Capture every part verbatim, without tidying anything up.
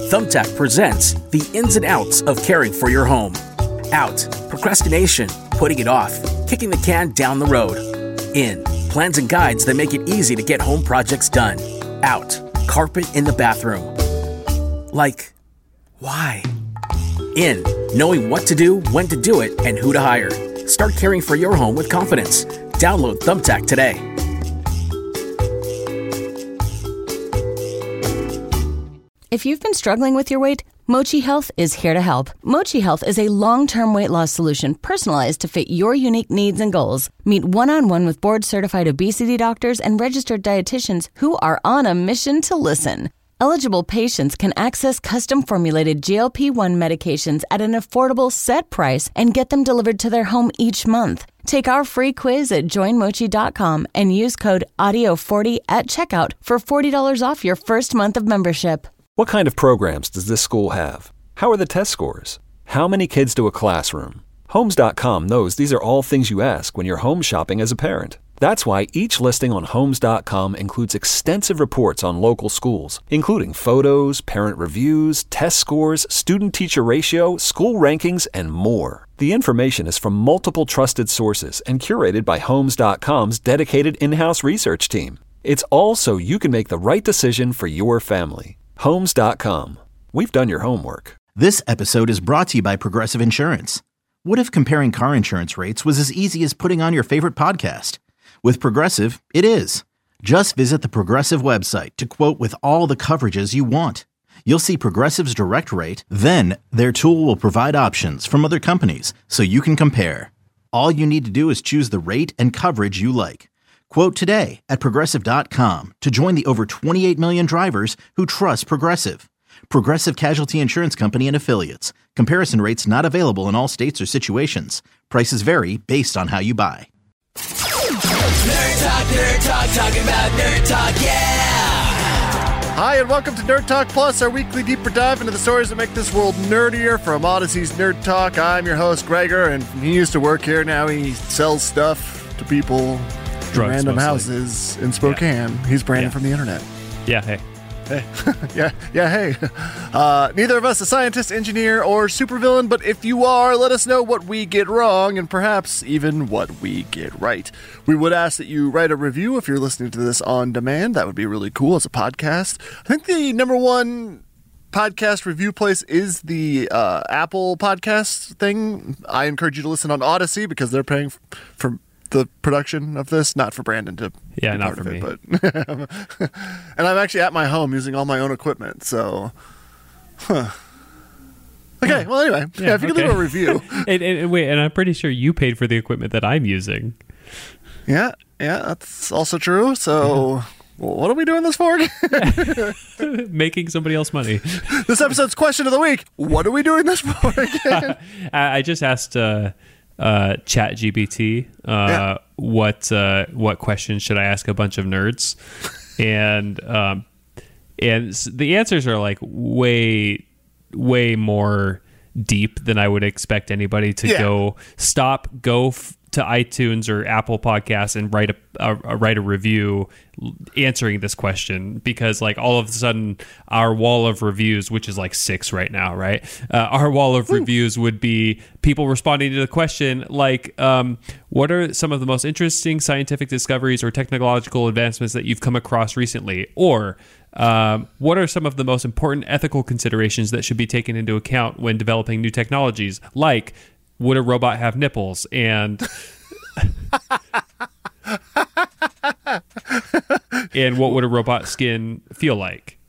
Thumbtack presents the ins and outs of caring for your home. Out, procrastination, putting it off, kicking the can down the road. In, plans and guides that make it easy to get home projects done. Out, carpet in the bathroom. Like, why? In, knowing what to do, when to do it, and who to hire. Start caring for your home with confidence. Download Thumbtack today. If you've been struggling with your weight, Mochi Health is here to help. Mochi Health is a long-term weight loss solution personalized to fit your unique needs and goals. Meet one-on-one with board-certified obesity doctors and registered dietitians who are on a mission to listen. Eligible patients can access custom-formulated G L P one medications at an affordable set price and get them delivered to their home each month. Take our free quiz at join mochi dot com and use code audio forty at checkout for forty dollars off your first month of membership. What kind of programs does this school have? How are the test scores? How many kids do a classroom? Homes dot com knows these are all things you ask when you're home shopping as a parent. That's why each listing on Homes dot com includes extensive reports on local schools, including photos, parent reviews, test scores, student-teacher ratio, school rankings, and more. The information is from multiple trusted sources and curated by Homes dot com's dedicated in-house research team. It's all so you can make the right decision for your family. Homes dot com. We've done your homework. This episode is brought to you by Progressive Insurance. What if comparing car insurance rates was as easy as putting on your favorite podcast? With Progressive, it is. Just visit the Progressive website to quote with all the coverages you want. You'll see Progressive's direct rate, then their tool will provide options from other companies so you can compare. All you need to do is choose the rate and coverage you like. Quote today at progressive dot com to join the over twenty-eight million drivers who trust Progressive. Progressive Casualty Insurance Company and Affiliates. Comparison rates not available in all states or situations. Prices vary based on how you buy. Nerd Talk, Nerd Talk, talking about Nerd Talk, yeah! Hi, and welcome to Nerd Talk Plus, our weekly deeper dive into the stories that make this world nerdier from Odyssey's Nerd Talk. I'm your host, Gregor, and he used to work here. Now he sells stuff to people in random mostly. houses in Spokane. Yeah. He's Brandon yeah. from the internet. Yeah, hey. Hey. yeah, yeah, hey. Uh, neither of us a scientist, engineer, or supervillain, but if you are, let us know what we get wrong and perhaps even what we get right. We would ask that you write a review if you're listening to this on demand. That would be really cool as a podcast. I think the number one podcast review place is the uh, Apple podcast thing. I encourage you to listen on Odyssey because they're paying f- for the production of this, not for Brandon to yeah, be not part for of me. It, but and I'm actually at my home using all my own equipment, so huh. Okay, well anyway, yeah, yeah if you okay. can leave a review. and, and, wait, and I'm pretty sure you paid for the equipment that I'm using. Yeah, yeah, that's also true. So well, what are we doing this for? Making somebody else money. This episode's question of the week. What are we doing this for again? I just asked uh, uh, ChatGPT uh, yeah. what uh, what questions should I ask a bunch of nerds, and um, and the answers are like way way more deep than I would expect anybody to yeah. go stop go f- to iTunes or Apple Podcasts and write a, a, a write a review answering this question, because like all of a sudden our wall of reviews, which is like six right now, right? Uh, our wall of Ooh. reviews would be people responding to the question like, um, what are some of the most interesting scientific discoveries or technological advancements that you've come across recently? Or um, what are some of the most important ethical considerations that should be taken into account when developing new technologies? Like, would a robot have nipples? And and what would a robot skin feel like?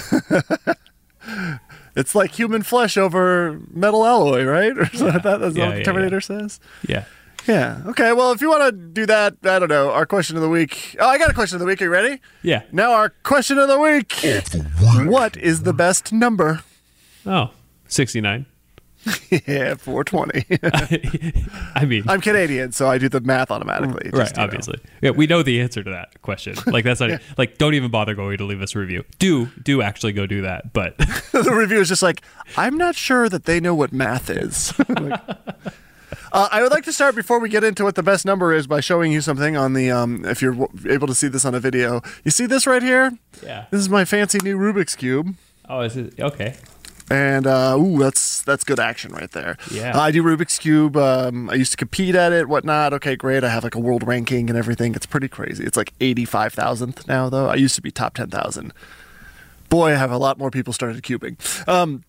It's like human flesh over metal alloy, right? Or something like that. That's yeah, what the yeah, Terminator yeah. says. Yeah. Yeah. Okay. Well, if you want to do that, I don't know. Our question of the week. Oh, I got a question of the week. Are you ready? Yeah. Now our question of the week. What is the best number? Oh, sixty-nine. Yeah, four twenty. I mean, I'm Canadian, so I do the math automatically. Right, just, obviously. Know. Yeah, we know the answer to that question. Like that's not yeah. like don't even bother going to leave us a review. Do do actually go do that, but the review is just like, I'm not sure that they know what math is. Like, uh, I would like to start before we get into what the best number is by showing you something on the um if you're able to see this on a video. You see this right here? Yeah. This is my fancy new Rubik's Cube. Oh, is it okay? And uh, ooh, that's that's good action right there. Yeah. Uh, I do Rubik's Cube. Um, I used to compete at it, whatnot. Okay, great. I have like a world ranking and everything. It's pretty crazy. It's like eighty-five thousandth now, though. I used to be top ten thousand. Boy, I have a lot more people started cubing. Um,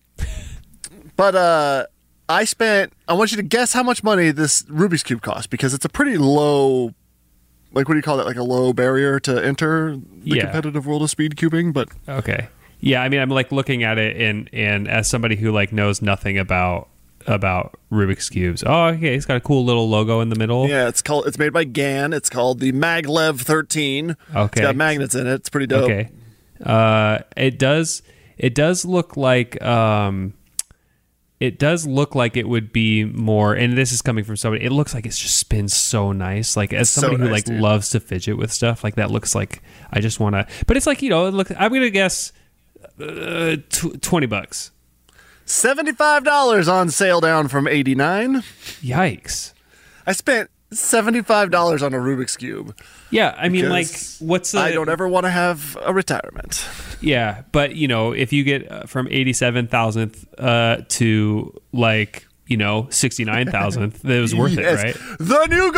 but uh, I spent, I want you to guess how much money this Rubik's Cube cost, because it's a pretty low, like, what do you call that? Like a low barrier to enter the Yeah. competitive world of speed cubing. But Okay. Yeah, I mean, I'm like looking at it, and and as somebody who like knows nothing about about Rubik's cubes. Oh, okay, it's got a cool little logo in the middle. yeah, it's called, it's made by GAN. It's called the Maglev thirteen. Okay. It's got magnets in it. It's pretty dope. Okay. Uh, it does. It does look like. Um, it does look like it would be more, and this is coming from somebody. It looks like it just spins so nice. Like as So somebody who nice, like dude. loves to fidget with stuff, like that looks like I just want to. But it's like, you know, look. I'm gonna guess uh, tw- twenty bucks. seventy-five dollars on sale down from eighty-nine. Yikes. I spent seventy-five dollars on a Rubik's Cube. Yeah, I mean, like, because what's the? I don't ever want to have a retirement. Yeah, but you know, if you get uh, from eighty-seven thousandth uh, to like you know sixty-nine thousandth, it was worth Yes. it, right? The new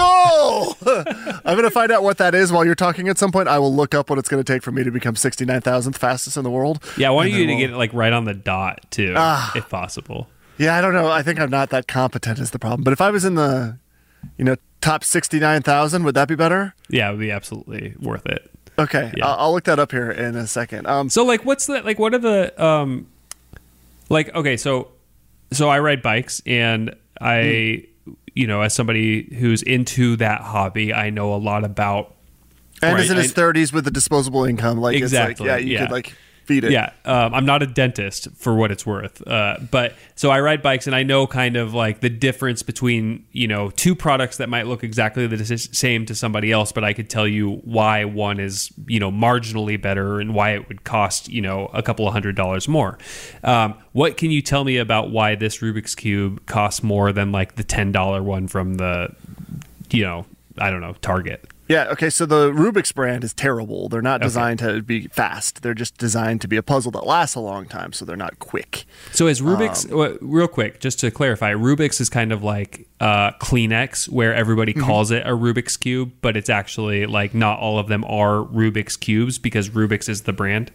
goal! I'm going to find out what that is while you're talking at some point. I will look up what it's going to take for me to become sixty-nine thousandth fastest in the world. Yeah, I want And you then to we'll- get it like right on the dot too, Ah. if possible. Yeah, I don't know. I think I'm not that competent is the problem. But if I was in the, you know, top sixty-nine thousand, would that be better? Yeah, it would be absolutely worth it. Okay, Yeah. I'll, I'll look that up here in a second. Um, So like, what's the like? What are the um, like? Okay, so so I ride bikes, and I, you know, as somebody who's into that hobby, I know a lot about. and right, is in his I- thirties with a disposable income. Like Exactly, It's like, yeah, you yeah. could like feed it. Yeah, um, I'm not a dentist for what it's worth, uh, but so I ride bikes, and I know kind of like the difference between you know two products that might look exactly the s- same to somebody else, but I could tell you why one is you know marginally better and why it would cost you know a couple of hundred dollars more. Um, what can you tell me about why this Rubik's Cube costs more than like the ten dollar one from the you know I don't know Target? Yeah, okay, so the Rubik's brand is terrible. They're not designed to be fast. They're just designed to be a puzzle that lasts a long time, so they're not quick. So is Rubik's, Um, well, real quick, just to clarify, Rubik's is kind of like uh, Kleenex, where everybody Mm-hmm. calls it a Rubik's Cube, but it's actually like not all of them are Rubik's Cubes because Rubik's is the brand.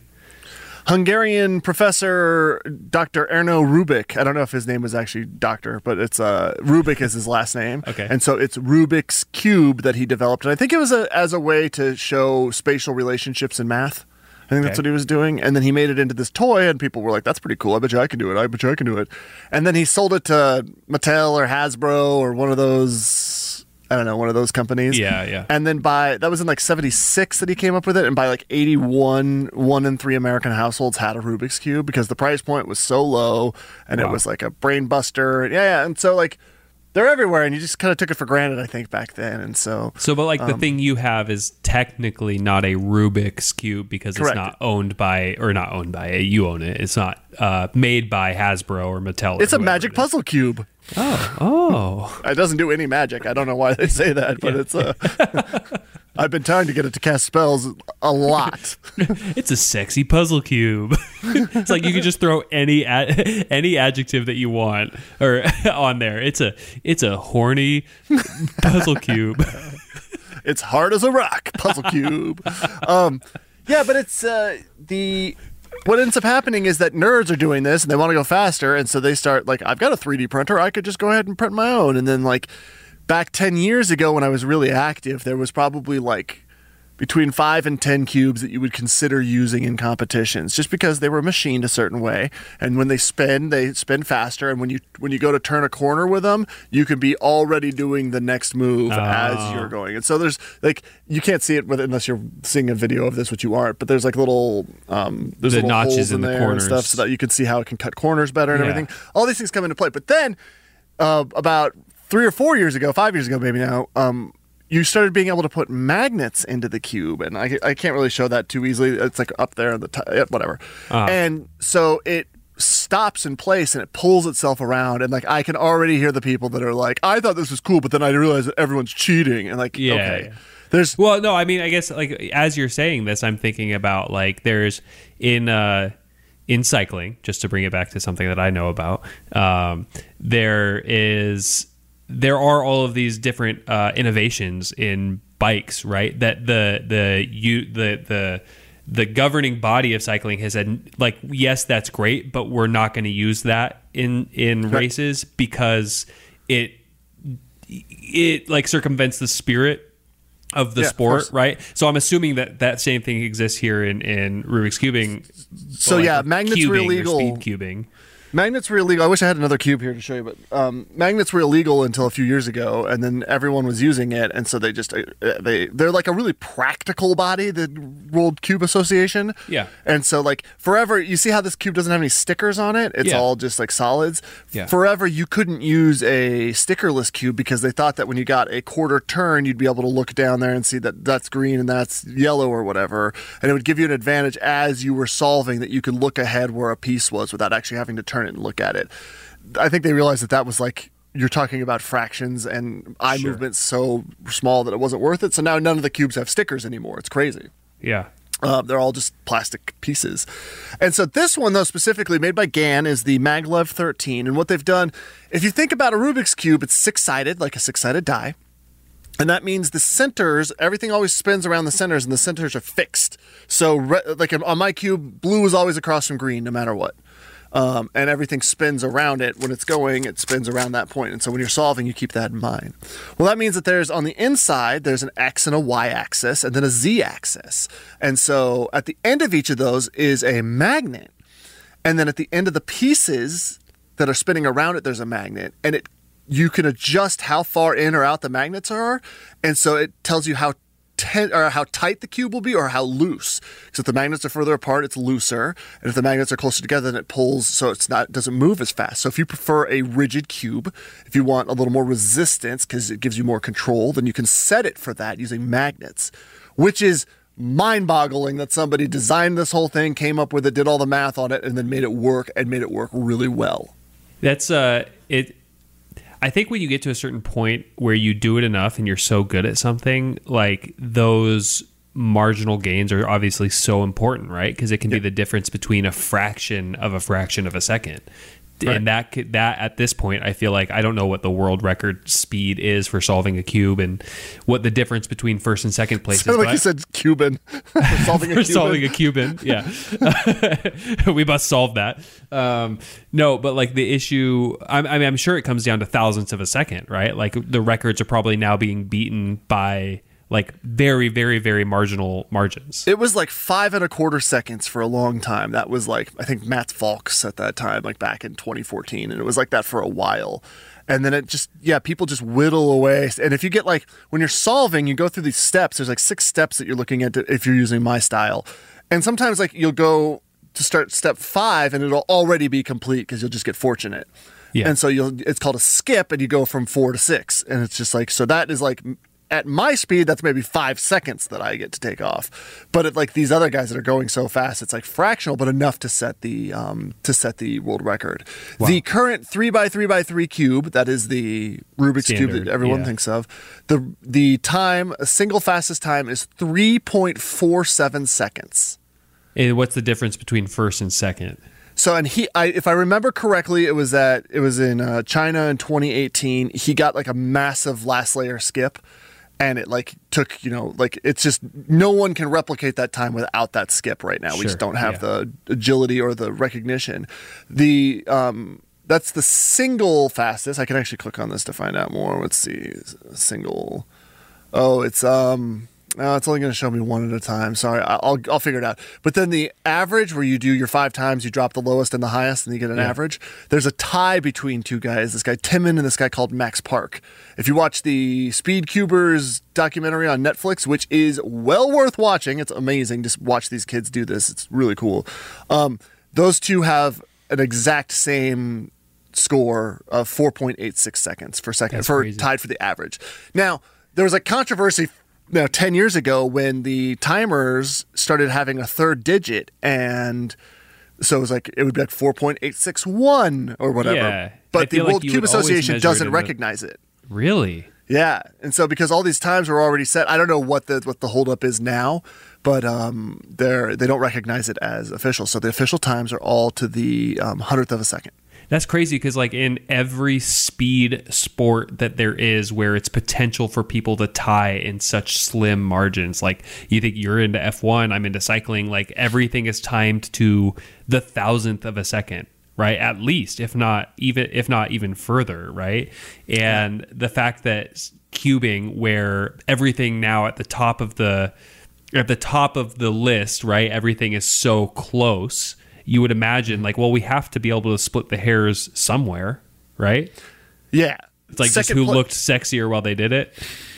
Hungarian professor Doctor Erno Rubik. I don't know if his name was actually Doctor, but it's uh, Rubik is his last name. Okay. And so it's Rubik's Cube that he developed. And I think it was a, as a way to show spatial relationships in math. I think that's Okay. what he was doing. And then he made it into this toy, and people were like, that's pretty cool. I bet you I can do it. I bet you I can do it. And then he sold it to Mattel or Hasbro or one of those, I don't know, one of those companies. Yeah, yeah. And then by, that was in like seventy-six that he came up with it. And by like eighty-one, one in three American households had a Rubik's Cube because the price point was so low and it Wow. was like a brain buster. Yeah, yeah. And so like, they're everywhere, and you just kind of took it for granted, I think, back then. And so, So, but like Um, the thing you have is technically not a Rubik's Cube because Correct. it's not owned by, or not owned by, you own it. It's not uh, made by Hasbro or Mattel. Or it's a whoever magic it is. puzzle cube. Oh. It doesn't do any magic. I don't know why they say that, but it's uh, I've been trying to get it to cast spells a lot. It's a sexy puzzle cube. It's like you can just throw any ad- any adjective that you want or on there. It's a it's a horny puzzle cube. It's hard as a rock puzzle cube. Um, yeah, but it's uh, the what ends up happening is that nerds are doing this and they want to go faster, and so they start like, I've got a three D printer, I could just go ahead and print my own. And then like back ten years ago when I was really active, there was probably like between five and ten cubes that you would consider using in competitions, just because they were machined a certain way. And when they spin, they spin faster. And when you when you go to turn a corner with them, you can be already doing the next move as you're going. And so there's like, you can't see it with unless you're seeing a video of this, which you aren't. But there's like little um, there's The little notches holes in in the there corners. and stuff, so that you can see how it can cut corners better and Yeah. everything. All these things come into play. But then uh, about three or four years ago, five years ago, maybe now. Um, you started being able to put magnets into the cube, and I, I can't really show that too easily. It's like up there in the t- yeah, whatever. Ah. And so it stops in place and it pulls itself around, and like I can already hear the people that are like, I thought this was cool, but then I realized that everyone's cheating, and like, Yeah, okay, yeah. there's Well, no, I mean, I guess like as you're saying this, I'm thinking about like there's in uh in cycling, just to bring it back to something that I know about, um, there is there are all of these different uh, innovations in bikes, right? That the the you the the the governing body of cycling has said, like, yes, that's great, but we're not going to use that in in right. races because it it like circumvents the spirit of the yeah, sport, of right? So I'm assuming that that same thing exists here in, in Rubik's cubing. So like yeah, magnets were illegal. Speed cubing. Magnets were illegal. I wish I had another cube here to show you, but um, magnets were illegal until a few years ago, and then everyone was using it, and so they just uh, they they're like a really practical body, the World Cube Association. Yeah. And so like forever, you see how this cube doesn't have any stickers on it? It's Yeah. all just like solids. Yeah. Forever, you couldn't use a stickerless cube because they thought that when you got a quarter turn, you'd be able to look down there and see that that's green and that's yellow or whatever, and it would give you an advantage as you were solving that you could look ahead where a piece was without actually having to turn it and look at it. I think they realized that that was like, you're talking about fractions and eye Sure. movements so small that it wasn't worth it. So now none of the cubes have stickers anymore. It's crazy. Yeah. Uh, they're all just plastic pieces. And so this one, though, specifically made by GAN, is the Maglev thirteen. And what they've done, if you think about a Rubik's Cube, it's six-sided, like a six-sided die. And that means the centers, everything always spins around the centers, and the centers are fixed. So re- like on my cube, blue is always across from green, no matter what. Um, and everything spins around it. When it's going, it spins around that point. And so when you're solving, you keep that in mind. Well, that means that there's, on the inside, there's an X and a Y axis, and then a Z axis. And so at the end of each of those is a magnet. And then at the end of the pieces that are spinning around it, there's a magnet. And it you can adjust how far in or out the magnets are. And so it tells you how Ten, or how tight the cube will be or how loose. So if the magnets are further apart, it's looser. And if the magnets are closer together, then it pulls so it's not doesn't move as fast. So if you prefer a rigid cube, if you want a little more resistance because it gives you more control, then you can set it for that using magnets, which is mind-boggling that somebody designed this whole thing, came up with it, did all the math on it, and then made it work and made it work really well. That's uh it I think when you get to a certain point where you do it enough and you're so good at something, like those marginal gains are obviously so important, right? Because it can yeah. be the difference between a fraction of a fraction of a second. Right. And that could, that at this point, I feel like I don't know what the world record speed is for solving a cube and what the difference between first and second place Sounded is. like you said Cuban. for solving a for Cuban. solving a Cuban, yeah. We must solve that. Um, no, but like the issue, I'm, I mean, I'm sure it comes down to thousandths of a second, right? Like the records are probably now being beaten by like very, very, very marginal margins. It was like five and a quarter seconds for a long time. That was like, I think Mats Volks at that time, like back in twenty fourteen. And it was like that for a while. And then it just, yeah, people just whittle away. And if you get like, when you're solving, you go through these steps. There's like six steps that you're looking at if you're using my style. And sometimes like you'll go to start step five and it'll already be complete because you'll just get fortunate. Yeah. And so you'll, it's called a skip and you go from four to six. And it's just like, so that is like, at my speed, that's maybe five seconds that I get to take off. But at like these other guys that are going so fast, it's like fractional, but enough to set the um, to set the world record. Wow. The current three by three by three cube, that is the Rubik's Standard, Cube that everyone yeah. thinks of. The the time, a single fastest time is three point four seven seconds. And what's the difference between first and second? So, and he, I, if I remember correctly, it was that it was in uh, China in twenty eighteen. He got like a massive last layer skip. And it like took, you know, like it's just no one can replicate that time without that skip right now. Sure, we just don't have yeah. the agility or the recognition. The um, that's the single fastest. I can actually click on this to find out more. Let's see, single. Oh, it's um, no, it's only going to show me one at a time. Sorry, I'll I'll figure it out. But then the average, where you do your five times, you drop the lowest and the highest, and you get an Yeah. average. There's a tie between two guys. This guy Timon and this guy called Max Park. If you watch the Speed Cubers documentary on Netflix, which is well worth watching, it's amazing. Just watch these kids do this. It's really cool. Um, those two have an exact same score of four point eight six seconds for second, That's for crazy. tied for the average. Now, there was a controversy now ten years ago when the timers started having a third digit, and so it was like it would be like four point eight six one or whatever. Yeah. I But the feel like World you Cube would always Association measure it doesn't in the- recognize it. Really? Yeah, and so because all these times were already set, I don't know what the what the holdup is now, but um, they're they don't recognize it as official. So the official times are all to the um, hundredth of a second. That's crazy because like in every speed sport that there is where it's potential for people to tie in such slim margins, like you think you're into F one, I'm into cycling, like everything is timed to the thousandth of a second, right? At least, if not even if not even further, right? And yeah. the fact that cubing, where everything now at the top of the at the top of the list, right? Everything is so close. You would imagine, like, well, we have to be able to split the hairs somewhere, right? Yeah. It's like Second just who pl- looked sexier while they did it.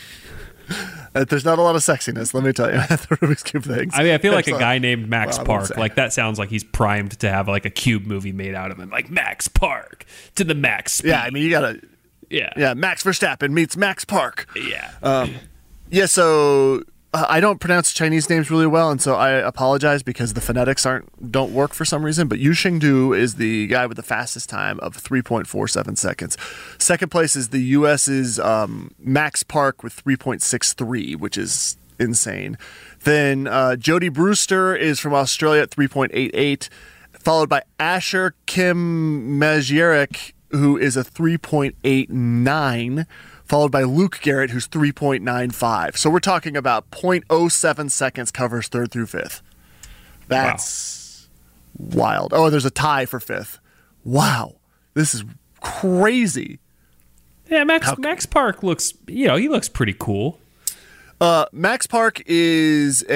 Uh, there's not a lot of sexiness, let me tell you. the Rubik's Cube things. I mean, I feel like There's a guy named Max well, Park, like that sounds like he's primed to have like a cube movie made out of him, like Max Park to the max speed. Yeah, I mean, you gotta. Yeah. Yeah, Max Verstappen meets Max Park. Yeah. Um, yeah, so uh, I don't pronounce Chinese names really well, and so I apologize because the phonetics aren't don't work for some reason. But Yu Xingdu is the guy with the fastest time of three point four seven seconds. Second place is the U S's um, Max Park with three point six three, which is insane. Then uh, Jody Brewster is from Australia at three point eight eight, followed by Asher Kim Majierek, who is a three point eight nine, followed by Luke Garrett, who's three point nine five. So we're talking about zero point zero seven seconds covers third through fifth. That's wow. wild. Oh, there's a tie for fifth. Wow. This is crazy. Yeah, Max How, Max Park looks, you know, he looks pretty cool. Uh, Max Park is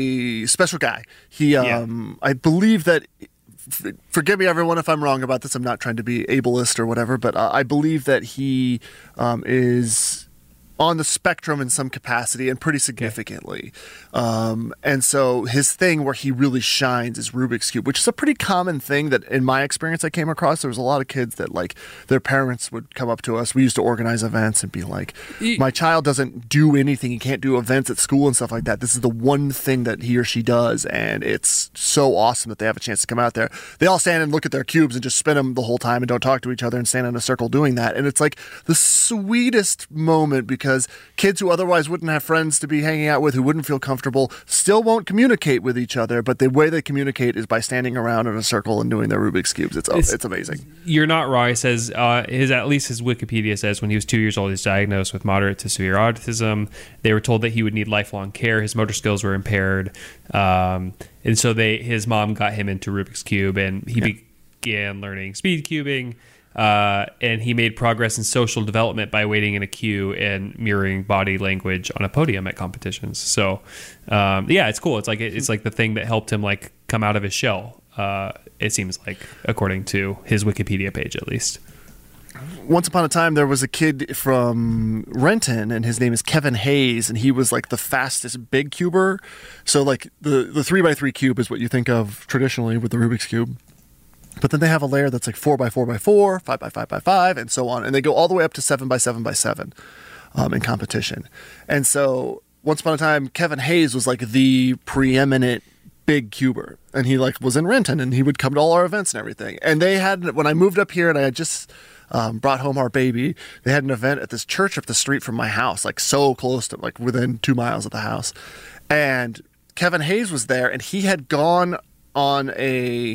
a special guy. He, um, yeah. I believe that, f- forgive me everyone if I'm wrong about this, I'm not trying to be ableist or whatever, but uh, I believe that he um, is on the spectrum in some capacity and pretty significantly. Um, and so his thing where he really shines is Rubik's Cube, which is a pretty common thing that in my experience I came across. There was a lot of kids that like their parents would come up to us. We used to organize events and be like, my child doesn't do anything. He can't do events at school and stuff like that. This is the one thing that he or she does. And it's so awesome that they have a chance to come out there. They all stand and look at their cubes and just spin them the whole time and don't talk to each other and stand in a circle doing that. And it's like the sweetest moment because kids who otherwise wouldn't have friends to be hanging out with, who wouldn't feel comfortable, still won't communicate with each other, but the way they communicate is by standing around in a circle and doing their Rubik's Cubes. It's it's, it's amazing. You're not wrong. It says, uh, his at least his Wikipedia says when he was two years old, he was diagnosed with moderate to severe autism. They were told that he would need lifelong care. His motor skills were impaired. Um, and so they his mom got him into Rubik's Cube, and he yeah. began learning speed cubing. Uh, and he made progress in social development by waiting in a queue and mirroring body language on a podium at competitions. So, um, yeah, it's cool. It's like it's like the thing that helped him like come out of his shell. Uh, it seems like, according to his Wikipedia page, at least. Once upon a time, there was a kid from Renton, and his name is Kevin Hayes, and he was like the fastest big cuber. So, like the the three by three cube is what you think of traditionally with the Rubik's Cube. But then they have a layer that's like four by four by four, five by five by five, and so on. And they go all the way up to seven by seven by seven um, in competition. And so once upon a time, Kevin Hayes was like the preeminent big cuber. And he like was in Renton, and he would come to all our events and everything. And they had, when I moved up here and I had just um, brought home our baby, they had an event at this church up the street from my house, like so close to, like within two miles of the house. And Kevin Hayes was there, and he had gone on a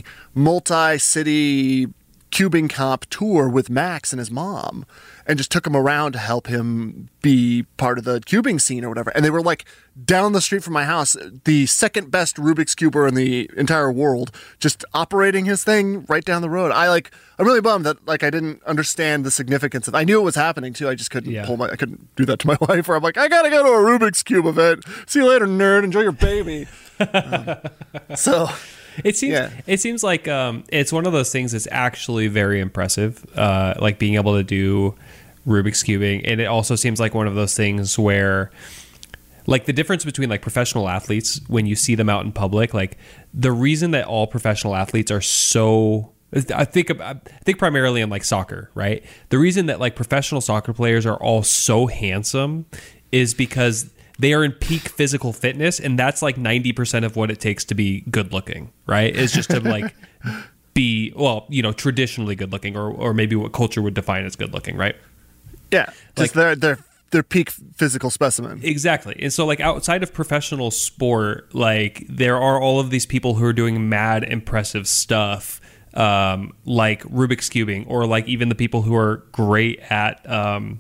multi-city cubing comp tour with Max and his mom, and just took him around to help him be part of the cubing scene or whatever. And they were like down the street from my house, the second best Rubik's Cuber in the entire world, just operating his thing right down the road. I like, I'm really bummed that like I didn't understand the significance of. I knew it was happening too. I just couldn't yeah. pull my. I couldn't do that to my wife. Where I'm like, I gotta go to a Rubik's Cube event. See you later, nerd. Enjoy your baby. um, so. It seems yeah. it seems like um, it's one of those things that's actually very impressive, uh, like being able to do Rubik's Cubing. And it also seems like one of those things where, like the difference between like professional athletes, when you see them out in public, like the reason that all professional athletes are so, I think I think primarily in like soccer, right? The reason that like professional soccer players are all so handsome is because they are in peak physical fitness, and that's like ninety percent of what it takes to be good looking, right? It's just to like be, well, you know, traditionally good looking, or or maybe what culture would define as good looking, right? Yeah, just like, their their their peak physical specimen. Exactly. And so like outside of professional sport, like there are all of these people who are doing mad impressive stuff, um, like Rubik's cubing, or like even the people who are great at um,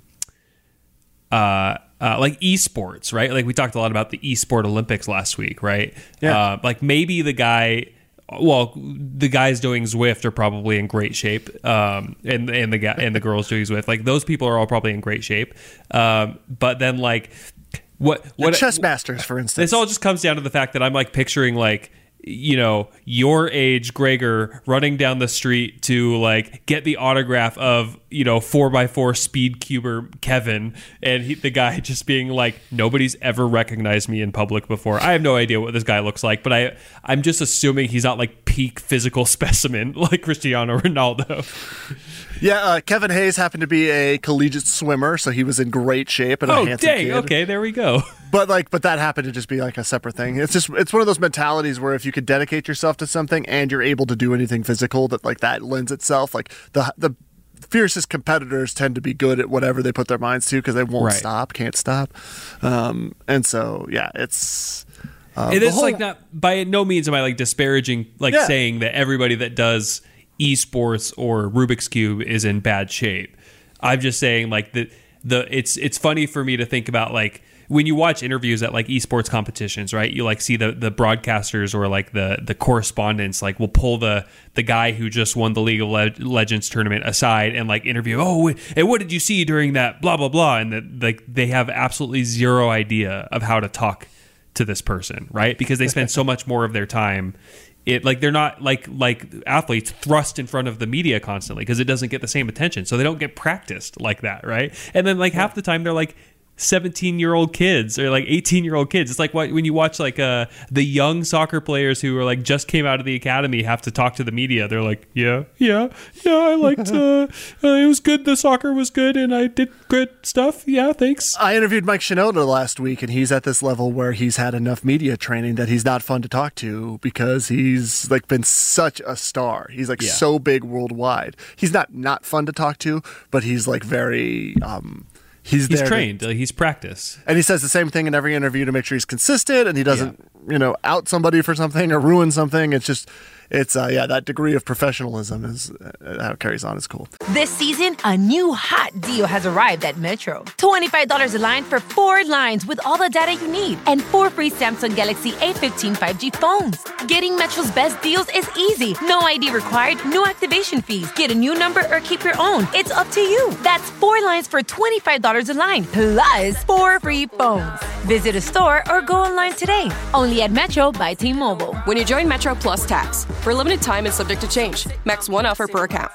uh, uh, like esports, right? Like we talked a lot about the esport Olympics last week, right? Yeah. Uh, like maybe the guy, well, the guys doing Zwift are probably in great shape, um, and and the guy and the girls doing Zwift, like those people are all probably in great shape. Um, but then like what what the chess masters, for instance, this all just comes down to the fact that I'm like picturing like, you know, your age Gregor running down the street to like get the autograph of, you know, four by four speed cuber Kevin, and he, the guy just being like, nobody's ever recognized me in public before. I have no idea what this guy looks like, but I I'm just assuming he's not like peak physical specimen like Cristiano Ronaldo. Yeah, uh, Kevin Hayes happened to be a collegiate swimmer, so he was in great shape and a Oh handsome dang! kid. Okay, there we go. But like, but that happened to just be like a separate thing. It's just, it's one of those mentalities where if you could dedicate yourself to something and you're able to do anything physical, that like that lends itself. Like the the fiercest competitors tend to be good at whatever they put their minds to because they won't Right. stop, can't stop. Um, and so yeah, it's. Uh, It the is whole- like not by no means am I like disparaging, like Yeah. saying that everybody that does esports or Rubik's Cube is in bad shape. I'm just saying like the the it's it's funny for me to think about like when you watch interviews at like esports competitions, right? You like see the the broadcasters or like the the correspondents like will pull the the guy who just won the League of Le- Legends tournament aside and like interview. Oh, and what did you see during that? Blah blah blah, and that like they have absolutely zero idea of how to talk to this person, right? Because they spend so much more of their time. It like they're not like like athletes thrust in front of the media constantly because it doesn't get the same attention, so they don't get practiced like that, right? And then like half the time they're like seventeen year old kids or like eighteen year old kids. It's like what, when you watch like uh the young soccer players who are like just came out of the academy have to talk to the media. They're like, yeah, yeah, yeah. I liked. Uh, uh, it was good. The soccer was good, and I did good stuff. Yeah, thanks. I interviewed Mike Shinoda last week, and he's at this level where he's had enough media training that he's not fun to talk to because he's like been such a star. He's like Yeah. so big worldwide. He's not not fun to talk to, but he's like very. Um, he's He's there to- trained. Like, he's practiced. and he says the same thing in every interview to make sure he's consistent, and he doesn't, you know, out somebody for something or ruin something. It's just, it's uh, yeah, that degree of professionalism is uh, how it carries on is cool. This season, a new hot deal has arrived at Metro. twenty-five dollars a line for four lines with all the data you need and four free Samsung Galaxy A fifteen five G phones. Getting Metro's best deals is easy. No I D required, no activation fees. Get a new number or keep your own. It's up to you. That's four lines for twenty-five dollars a line, plus four free phones. Visit a store or go online today. Only at Metro by T-Mobile. When you join Metro Plus Tax, for a limited time and subject to change. Max one offer per account.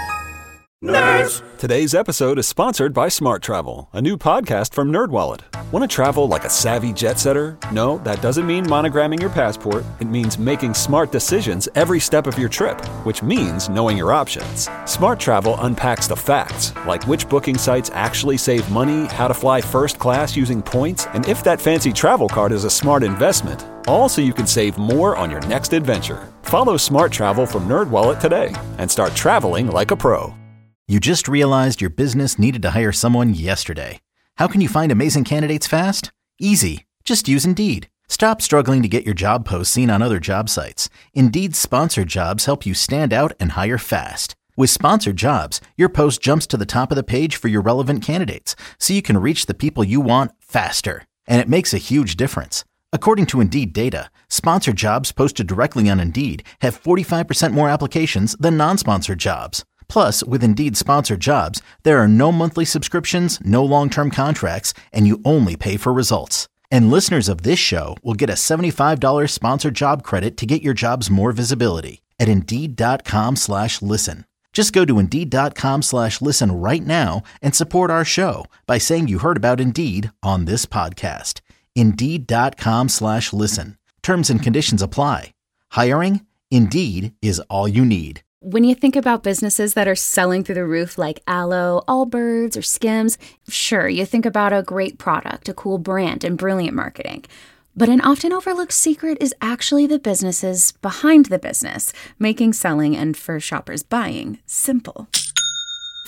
Nerds! Today's episode is sponsored by Smart Travel, a new podcast from NerdWallet. Want to travel like a savvy jet setter? No, that doesn't mean monogramming your passport. It means making smart decisions every step of your trip, which means knowing your options. Smart Travel unpacks the facts, like which booking sites actually save money, how to fly first class using points, and if that fancy travel card is a smart investment. All so you can save more on your next adventure. Follow Smart Travel from NerdWallet today and start traveling like a pro. You just realized your business needed to hire someone yesterday. How can you find amazing candidates fast? Easy. Just use Indeed. Stop struggling to get your job posts seen on other job sites. Indeed's sponsored jobs help you stand out and hire fast. With sponsored jobs, your post jumps to the top of the page for your relevant candidates, so you can reach the people you want faster. And it makes a huge difference. According to Indeed data, sponsored jobs posted directly on Indeed have forty-five percent more applications than non-sponsored jobs. Plus, with Indeed sponsored jobs, there are no monthly subscriptions, no long-term contracts, and you only pay for results. And listeners of this show will get a seventy-five dollars sponsored job credit to get your jobs more visibility at Indeed.com slash listen. Just go to Indeed.com slash listen right now and support our show by saying you heard about Indeed on this podcast. Indeed.com slash listen. Terms and conditions apply. Hiring? Indeed is all you need. When you think about businesses that are selling through the roof like Aloe, Allbirds, or Skims, sure, you think about a great product, a cool brand, and brilliant marketing. But an often overlooked secret is actually the businesses behind the business, making selling and for shoppers buying simple.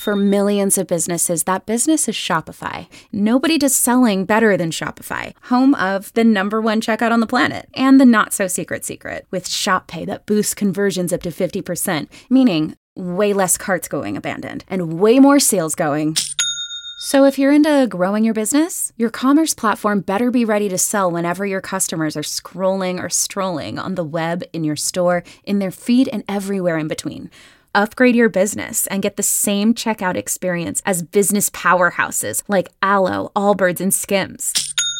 For millions of businesses, that business is Shopify. Nobody does selling better than Shopify, home of the number one checkout on the planet and the not-so-secret secret with Shop Pay that boosts conversions up to fifty percent, meaning way less carts going abandoned and way more sales going. So if you're into growing your business, your commerce platform better be ready to sell whenever your customers are scrolling or strolling on the web, in your store, in their feed, and everywhere in between. Upgrade your business and get the same checkout experience as business powerhouses like Alo, Allbirds, and Skims.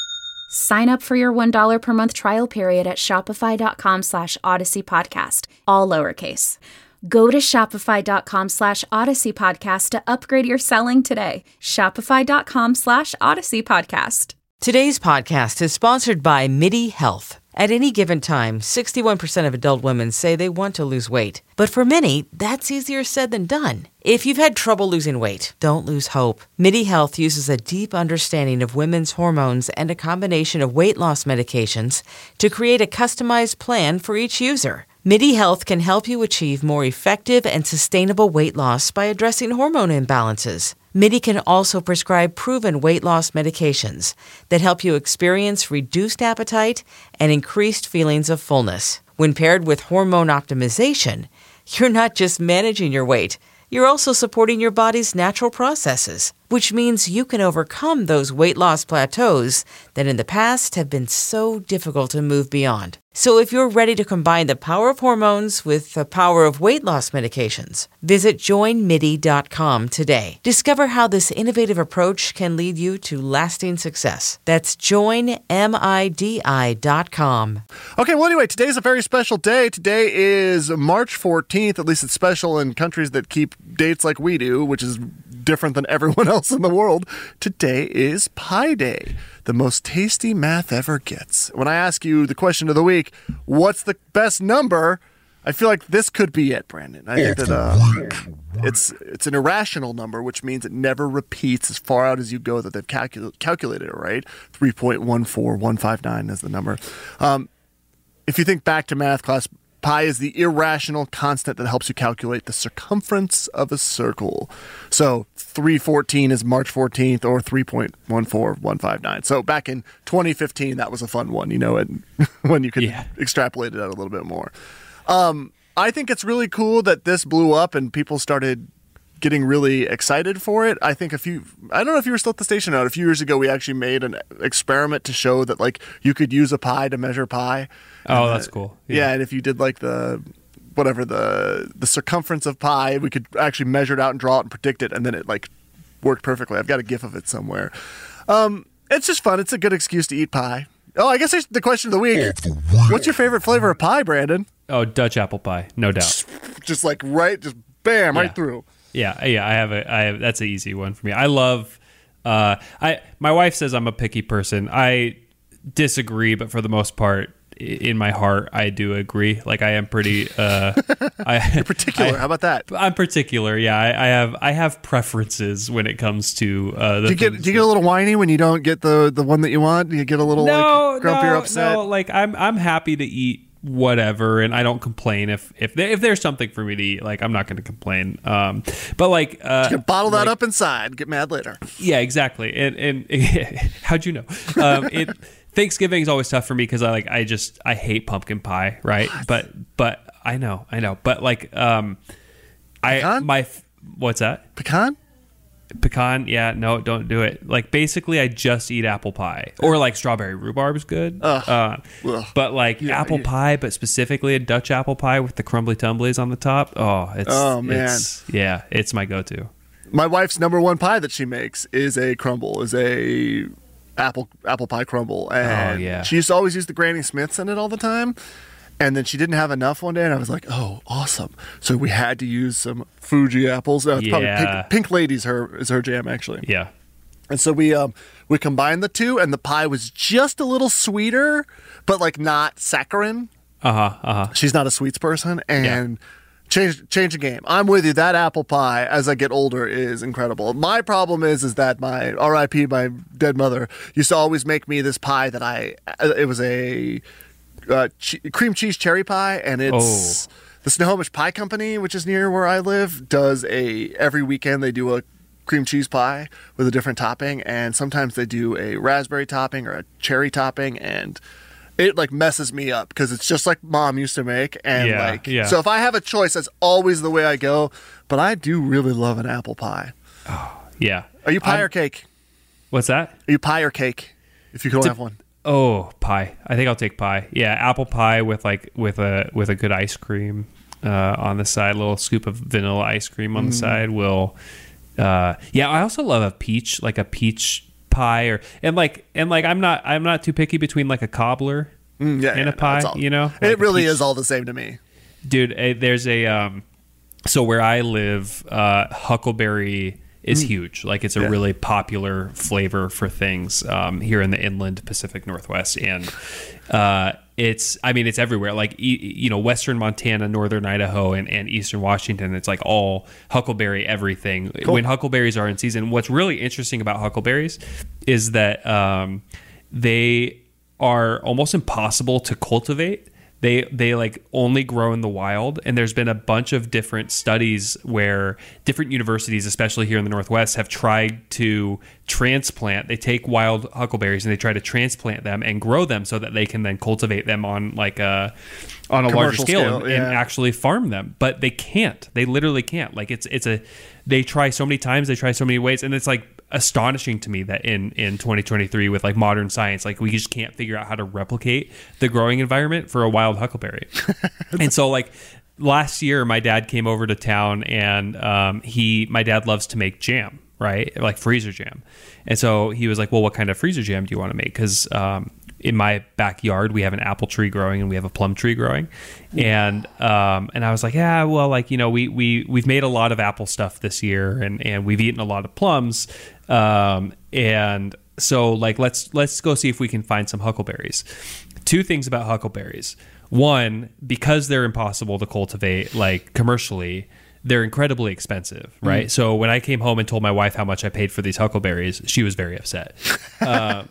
Sign up for your one dollar per month trial period at shopify.com slash Odyssey Podcast, all lowercase. Go to shopify.com slash Odyssey Podcast to upgrade your selling today. Shopify.com slash Odyssey Podcast. Today's podcast is sponsored by MIDI Health. At any given time, sixty-one percent of adult women say they want to lose weight. But for many, that's easier said than done. If you've had trouble losing weight, don't lose hope. MIDI Health uses a deep understanding of women's hormones and a combination of weight loss medications to create a customized plan for each user. MIDI Health can help you achieve more effective and sustainable weight loss by addressing hormone imbalances. MIDI can also prescribe proven weight loss medications that help you experience reduced appetite and increased feelings of fullness. When paired with hormone optimization, you're not just managing your weight, you're also supporting your body's natural processes, which means you can overcome those weight loss plateaus that in the past have been so difficult to move beyond. So if you're ready to combine the power of hormones with the power of weight loss medications, visit join midi dot com today. Discover how this innovative approach can lead you to lasting success. That's join midi dot com. Okay, well, anyway, today's a very special day. Today is March fourteenth. At least it's special in countries that keep dates like we do, which is different than everyone else in the world. Today is Pi Day, the most tasty math ever gets. When I ask you the question of the week, what's the best number? I feel like this could be it, Brandon. I think that uh, it's it's an irrational number, which means it never repeats as far out as you go that they've calcul- calculated it, right? three point one four one five nine is the number. Um, if you think back to math class, pi is the irrational constant that helps you calculate the circumference of a circle. So three fourteen is March fourteenth or three point one four one five nine. So back in twenty fifteen, that was a fun one, you know, and when you could yeah. extrapolate it out a little bit more. Um, I think it's really cool that this blew up and people started getting really excited for it. I think a few, I don't know if you were still at the station out, a few years ago, we actually made an experiment to show that like you could use a pi to measure pi. Oh, and, that's uh, cool. Yeah. yeah. And if you did like the, whatever the, the circumference of pi, we could actually measure it out and draw it and predict it. And then it like worked perfectly. I've got a gif of it somewhere. Um, it's just fun. It's a good excuse to eat pie. Oh, I guess there's the question of the week. What's your favorite flavor of pie, Brandon? Oh, Dutch apple pie, no doubt. Just like right, just bam, yeah. right through. Yeah, yeah. I have a, I have. That's an easy one for me. I love. Uh, I my wife says I'm a picky person. I disagree, but for the most part, in my heart, I do agree. Like I am pretty. Uh, I, You're particular. I, How about that? I'm particular. Yeah, I, I have. I have preferences when it comes to. Uh, the do you get? Do you get a little whiny when you don't get the the one that you want? Do you get a little no, like, grumpy no, or upset? No, like I'm. I'm happy to eat whatever, and I don't complain if if there, if there's something for me to eat. Like I'm not going to complain. Um, but like uh, you can bottle that like, up inside. Get mad later. Yeah, exactly. And and how'd you know? Um, it. Thanksgiving is always tough for me because I like I just I hate pumpkin pie, right? What? But but I know I know. But like um, I pecan? my what's that? Pecan? Pecan? Yeah, no, don't do it. Like basically, I just eat apple pie or like strawberry rhubarb is good. Uh, but like yeah, apple yeah. pie, but specifically a Dutch apple pie with the crumbly tumblies on the top. Oh, it's oh man, it's, yeah, it's my go-to. My wife's number one pie that she makes is a crumble. Is a apple apple pie crumble, and oh, yeah. she used to always use the Granny Smiths in it all the time, and then she didn't have enough one day, and I was like, oh, awesome. So we had to use some Fuji apples. Uh, it's yeah. probably pink, pink Lady's her is her jam actually. Yeah. And so we um we combined the two, and the pie was just a little sweeter, but like not saccharine. Uh-huh, uh-huh. She's not a sweets person, and yeah. Change change the game. I'm with you. That apple pie, as I get older, is incredible. My problem is, is that my R I P, my dead mother, used to always make me this pie that I. It was a uh, che- cream cheese cherry pie, and it's oh. the Snohomish Pie Company, which is near where I live, does a every weekend they do a cream cheese pie with a different topping, and sometimes they do a raspberry topping or a cherry topping, and it like messes me up because it's just like Mom used to make, and Yeah, like yeah. so if I have a choice, that's always the way I go. But I do really love an apple pie. Yeah. Are you pie I'm- or cake? What's that? Are you pie or cake? If you don't Dep- have one. Oh, pie. I think I'll take pie. Yeah, apple pie with like with a with a good ice cream uh, on the side, a little scoop of vanilla ice cream on the Mm. side will. Uh, yeah, I also love a peach, like a peach pie, or and like and like I'm not I'm not too picky between like a cobbler Mm, yeah, and yeah, a no, pie. it's all- you know, it Like a really peach- is all the same to me. dude. Uh, there's a um, so where I live, uh, huckleberry is Mm. huge. Like it's a Yeah. really popular flavor for things um, here in the inland Pacific Northwest, and uh, it's I mean it's everywhere. Like e- you know, Western Montana, Northern Idaho, and, and Eastern Washington. It's like all huckleberry everything. Cool. When huckleberries are in season, what's really interesting about huckleberries is that um, they are almost impossible to cultivate. They they like only grow in the wild, and there's been a bunch of different studies where different universities, especially here in the Northwest, have tried to transplant. They take wild huckleberries and they try to transplant them and grow them so that they can then cultivate them on like a on a larger Commercial scale, scale, and, yeah. and actually farm them. But they can't. They literally can't. Like it's it's a they try so many times, they try so many ways, and it's like astonishing to me that in in twenty twenty-three with like modern science, like we just can't figure out how to replicate the growing environment for a wild huckleberry. And so like last year my dad came over to town, and um he my dad loves to make jam, right? Like freezer jam. And so he was like, well, what kind of freezer jam do you want to make? Because um in my backyard we have an apple tree growing and we have a plum tree growing, and um and I was like, yeah, well, like, you know, we we we've made a lot of apple stuff this year, and and we've eaten a lot of plums, um and so like let's let's go see if we can find some huckleberries. Two things about huckleberries: one, because they're impossible to cultivate like commercially, they're incredibly expensive, right? Mm. So when I came home and told my wife how much I paid for these huckleberries, she was very upset. uh,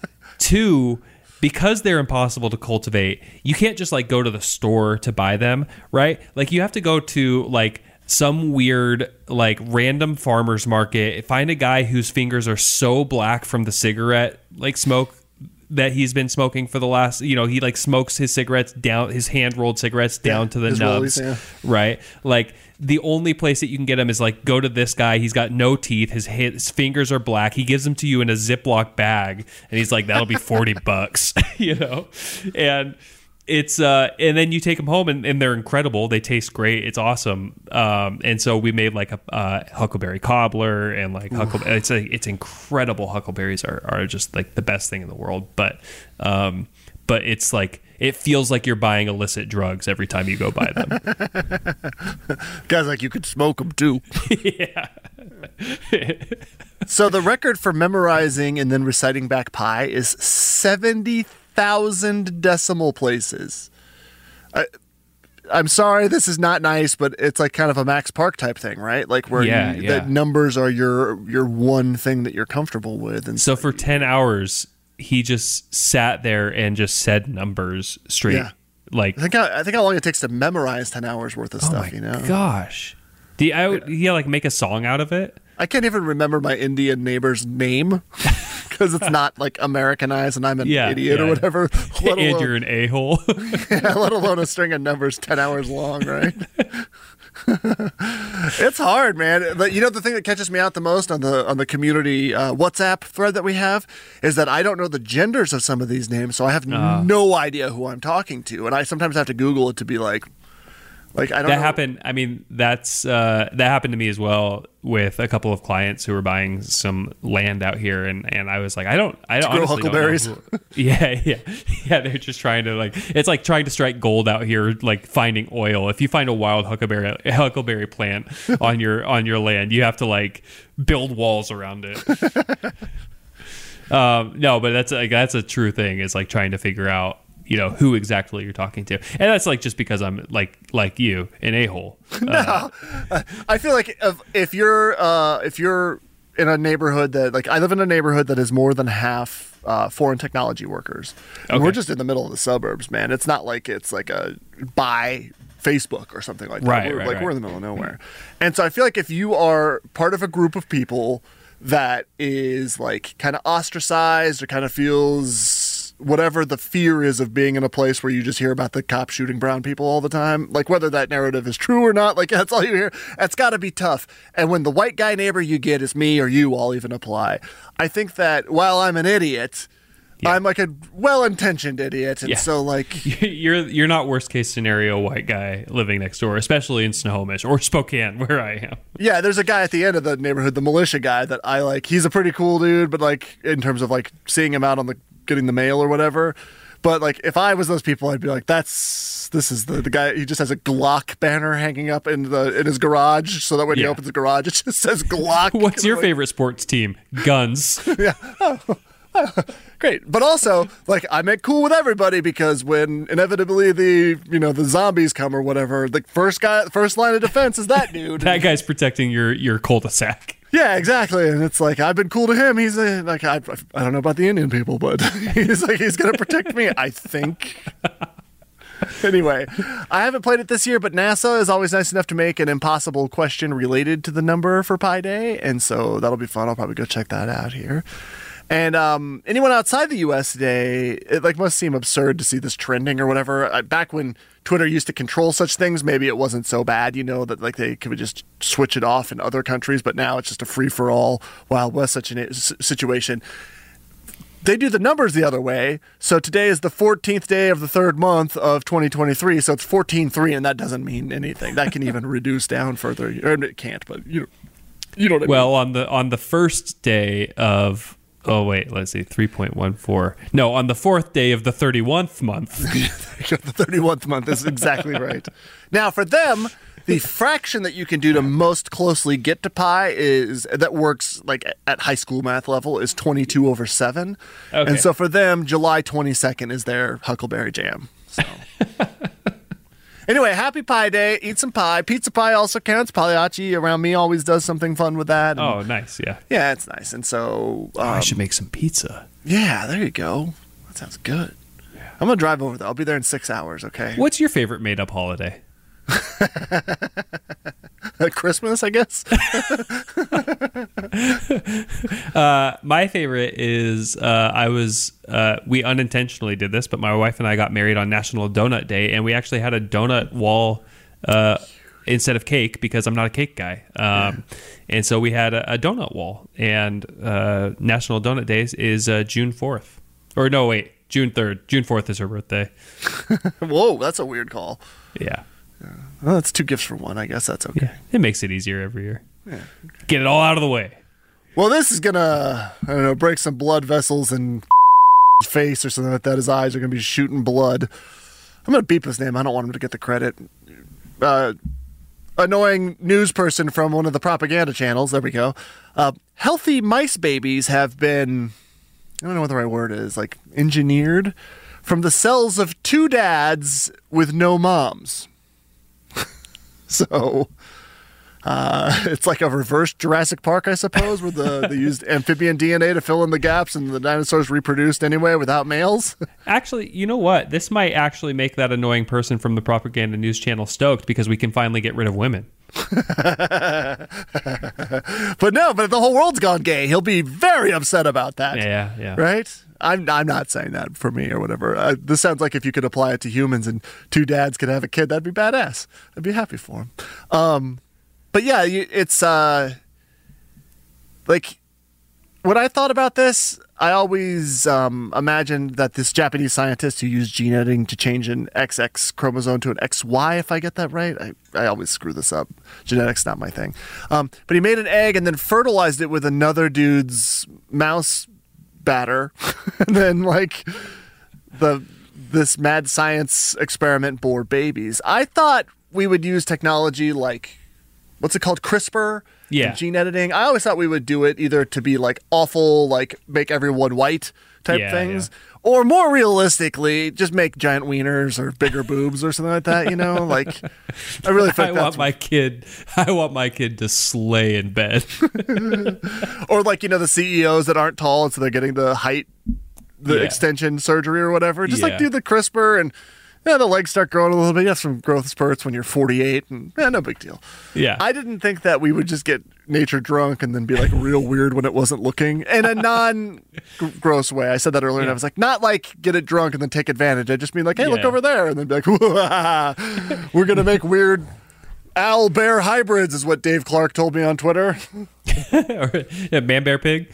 two, because they're impossible to cultivate, you can't just like go to the store to buy them, right? Like you have to go to like some weird like random farmer's market, find a guy whose fingers are so black from the cigarette like smoke that he's been smoking for the last, you know, he like smokes his cigarettes down, his hand rolled cigarettes down Yeah, to the his nubs, rollies, yeah. right? Like the only place that you can get him is like go to this guy. He's got no teeth. His his fingers are black. He gives them to you in a Ziploc bag, and he's like, "That'll be forty bucks," you know. And it's uh, and then you take them home, and, and they're incredible. They taste great. It's awesome. Um, and so we made like a uh, huckleberry cobbler, and like huckleberry. It's a, it's incredible. Huckleberries are are just like the best thing in the world. But um, but it's like, it feels like you're buying illicit drugs every time you go buy them. Guys, like, you could smoke them too. Yeah. So the record for memorizing and then reciting back pi is seventy thousand decimal places. I, I'm sorry, this is not nice, but it's like kind of a Max Park type thing, right? Like where Yeah, you, yeah. the numbers are your your one thing that you're comfortable with. And So for ten hours, he just sat there and just said numbers straight. Yeah. Like, I think how, I think how long it takes to memorize ten hours worth of oh stuff. my You know, gosh. Do you, I would, yeah, like make a song out of it? I can't even remember my Indian neighbor's name because it's not like Americanized, and I'm an Yeah, idiot yeah. or whatever. Let And alone- you're an a-hole. yeah, let alone a string of numbers ten hours long, right? It's hard, man. But you know, the thing that catches me out the most on the on the community uh, WhatsApp thread that we have is that I don't know the genders of some of these names, so I have Uh. no idea who I'm talking to, and I sometimes have to Google it to be like, like I don't that know. happened. I mean, that's uh, that happened to me as well with a couple of clients who were buying some land out here, and, and I was like, I don't, I don't grow honestly don't know huckleberries? who- yeah, yeah, yeah. They're just trying to like, it's like trying to strike gold out here, like finding oil. If you find a wild huckleberry huckleberry plant on your on your land, you have to like build walls around it. um, no, but that's like that's a true thing. Is like trying to figure out, you know, who exactly you're talking to. And that's like just because I'm like like you, an a-hole. Uh, I feel like if, if you're uh, if you're in a neighborhood that, like, I live in a neighborhood that is more than half uh, foreign technology workers. And Okay. we're just in the middle of the suburbs, man. It's not like it's like a by Facebook or something like that. Right, we're, right, like right. we're in the middle of nowhere. And so I feel like if you are part of a group of people that is like kind of ostracized or kind of feels whatever the fear is of being in a place where you just hear about the cops shooting brown people all the time, like whether that narrative is true or not, like that's all you hear, that's got to be tough. And when the white guy neighbor you get is me or you, I'll even apply. I think that while I'm an idiot, yeah. I'm like a well-intentioned idiot, and yeah. so like you're you're not worst case scenario white guy living next door, especially in Snohomish or Spokane, where I am. Yeah, there's a guy at the end of the neighborhood, the militia guy, that I like. He's a pretty cool dude, but like in terms of like seeing him out on the getting the mail or whatever. But like if I was those people, I'd be like, that's this is the the guy. He just has a Glock banner hanging up in the in his garage, so that when yeah. he opens the garage, it just says Glock. What's your like, favorite sports team? Guns. Yeah. Oh. Great. But also, like, I make cool with everybody because when inevitably the, you know, the zombies come or whatever, the first guy, first line of defense is that dude. That guy's protecting your, your cul-de-sac. Yeah, exactly. And it's like, I've been cool to him. He's a, like, I, I don't know about the Indian people, but he's like, he's going to protect me, I think. Anyway, I haven't played it this year, but NASA is always nice enough to make an impossible question related to the number for Pi Day. And so that'll be fun. I'll probably go check that out here. And um, anyone outside the U S today, it like must seem absurd to see this trending or whatever. Uh, back when Twitter used to control such things, maybe it wasn't so bad, you know, that like they could just switch it off in other countries. But now it's just a free-for-all Wild West such a situation. They do the numbers the other way. So today is the fourteenth day of the third month of twenty twenty-three. So it's fourteen three, and that doesn't mean anything. That can even reduce down further. Or it can't, but you, you know what I mean. Well, on the on the first day of... Oh, wait, let's see, three point one four. No, on the fourth day of the thirty-first month. The thirty-first month is exactly right. Now, for them, the fraction that you can do to most closely get to pi is, that works like at high school math level, is twenty-two over seven. Okay. And so for them, July twenty-second is their Huckleberry Jam. So... Anyway, happy Pi Day. Eat some pie. Pizza pie also counts. Pagliacci around me always does something fun with that. And oh, nice. Yeah. Yeah, it's nice. And so... Um, oh, I should make some pizza. Yeah, there you go. That sounds good. Yeah. I'm going to drive over there. I'll be there in six hours, okay? What's your favorite made-up holiday? Christmas, I guess. uh, my favorite is uh, I was uh, we unintentionally did this, but my wife and I got married on National Donut Day, and we actually had a donut wall uh, instead of cake because I'm not a cake guy. Um, yeah. And so we had a, a donut wall, and uh, National Donut Day is uh, June fourth. Or no, wait, June third. June fourth is her birthday. Whoa, that's a weird call. Yeah. Yeah. Well, that's two gifts for one. I guess that's okay. Yeah, it makes it easier every year. Yeah. Okay. Get it all out of the way. Well, this is going to, I don't know, break some blood vessels in his face or something like that. His eyes are going to be shooting blood. I'm going to beep his name. I don't want him to get the credit. Uh, annoying news person from one of the propaganda channels. There we go. Uh, healthy mice babies have been, I don't know what the right word is, like engineered from the cells of two dads with no moms. So uh, it's like a reverse Jurassic Park, I suppose, where the, they used amphibian D N A to fill in the gaps and the dinosaurs reproduced anyway without males. Actually, you know what? This might actually make that annoying person from the propaganda news channel stoked because we can finally get rid of women. But no, but if the whole world's gone gay, he'll be very upset about that. Yeah, yeah. Right? I'm I'm not saying that for me or whatever. Uh, this sounds like if you could apply it to humans and two dads could have a kid, that'd be badass. I'd be happy for him. Um, but yeah, you, it's uh, like when I thought about this, I always um, imagined that this Japanese scientist who used gene editing to change an X X chromosome to an X Y, if I get that right. I, I always screw this up. Genetics not my thing. Um, but he made an egg and then fertilized it with another dude's mouse batter. And then, like, the this mad science experiment bore babies. I thought we would use technology like, what's it called, CRISPR? Yeah. Gene editing. I always thought we would do it either to be like awful, like make everyone white type yeah, things, yeah. or more realistically, just make giant wieners or bigger boobs or something like that. You know, like I really think I that's want my kid. I want my kid to slay in bed. Or like, you know, the C E Os that aren't tall, and so they're getting the height, the yeah. extension surgery or whatever. Just yeah. like do the CRISPR and Yeah, the legs start growing a little bit. You have some growth spurts when you're forty-eight, and eh, no big deal. Yeah. I didn't think that we would just get nature drunk and then be like real weird when it wasn't looking in a non-gross way. I said that earlier, yeah. and I was like, not like get it drunk and then take advantage. I just mean like, hey, yeah. look over there, and then be like, we're gonna make weird owl bear hybrids, is what Dave Clark told me on Twitter. or, yeah, man bear pig.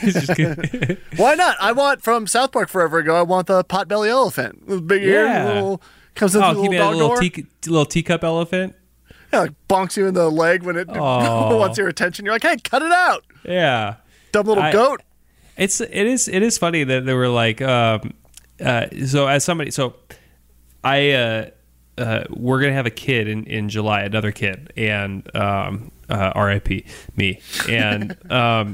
Why not? I want from South Park forever ago. I want the potbelly elephant with big ears, yeah. little comes in oh, through the little dog a little, door. tea, little teacup elephant. Yeah, like bonks you in the leg when it oh. wants your attention. You're like, hey, cut it out. Yeah, dumb little I, goat. It's it is it is funny that they were like, um, uh, so as somebody, so I. Uh, Uh, we're gonna have a kid in, in July, another kid, and um, uh, R I P me, and um,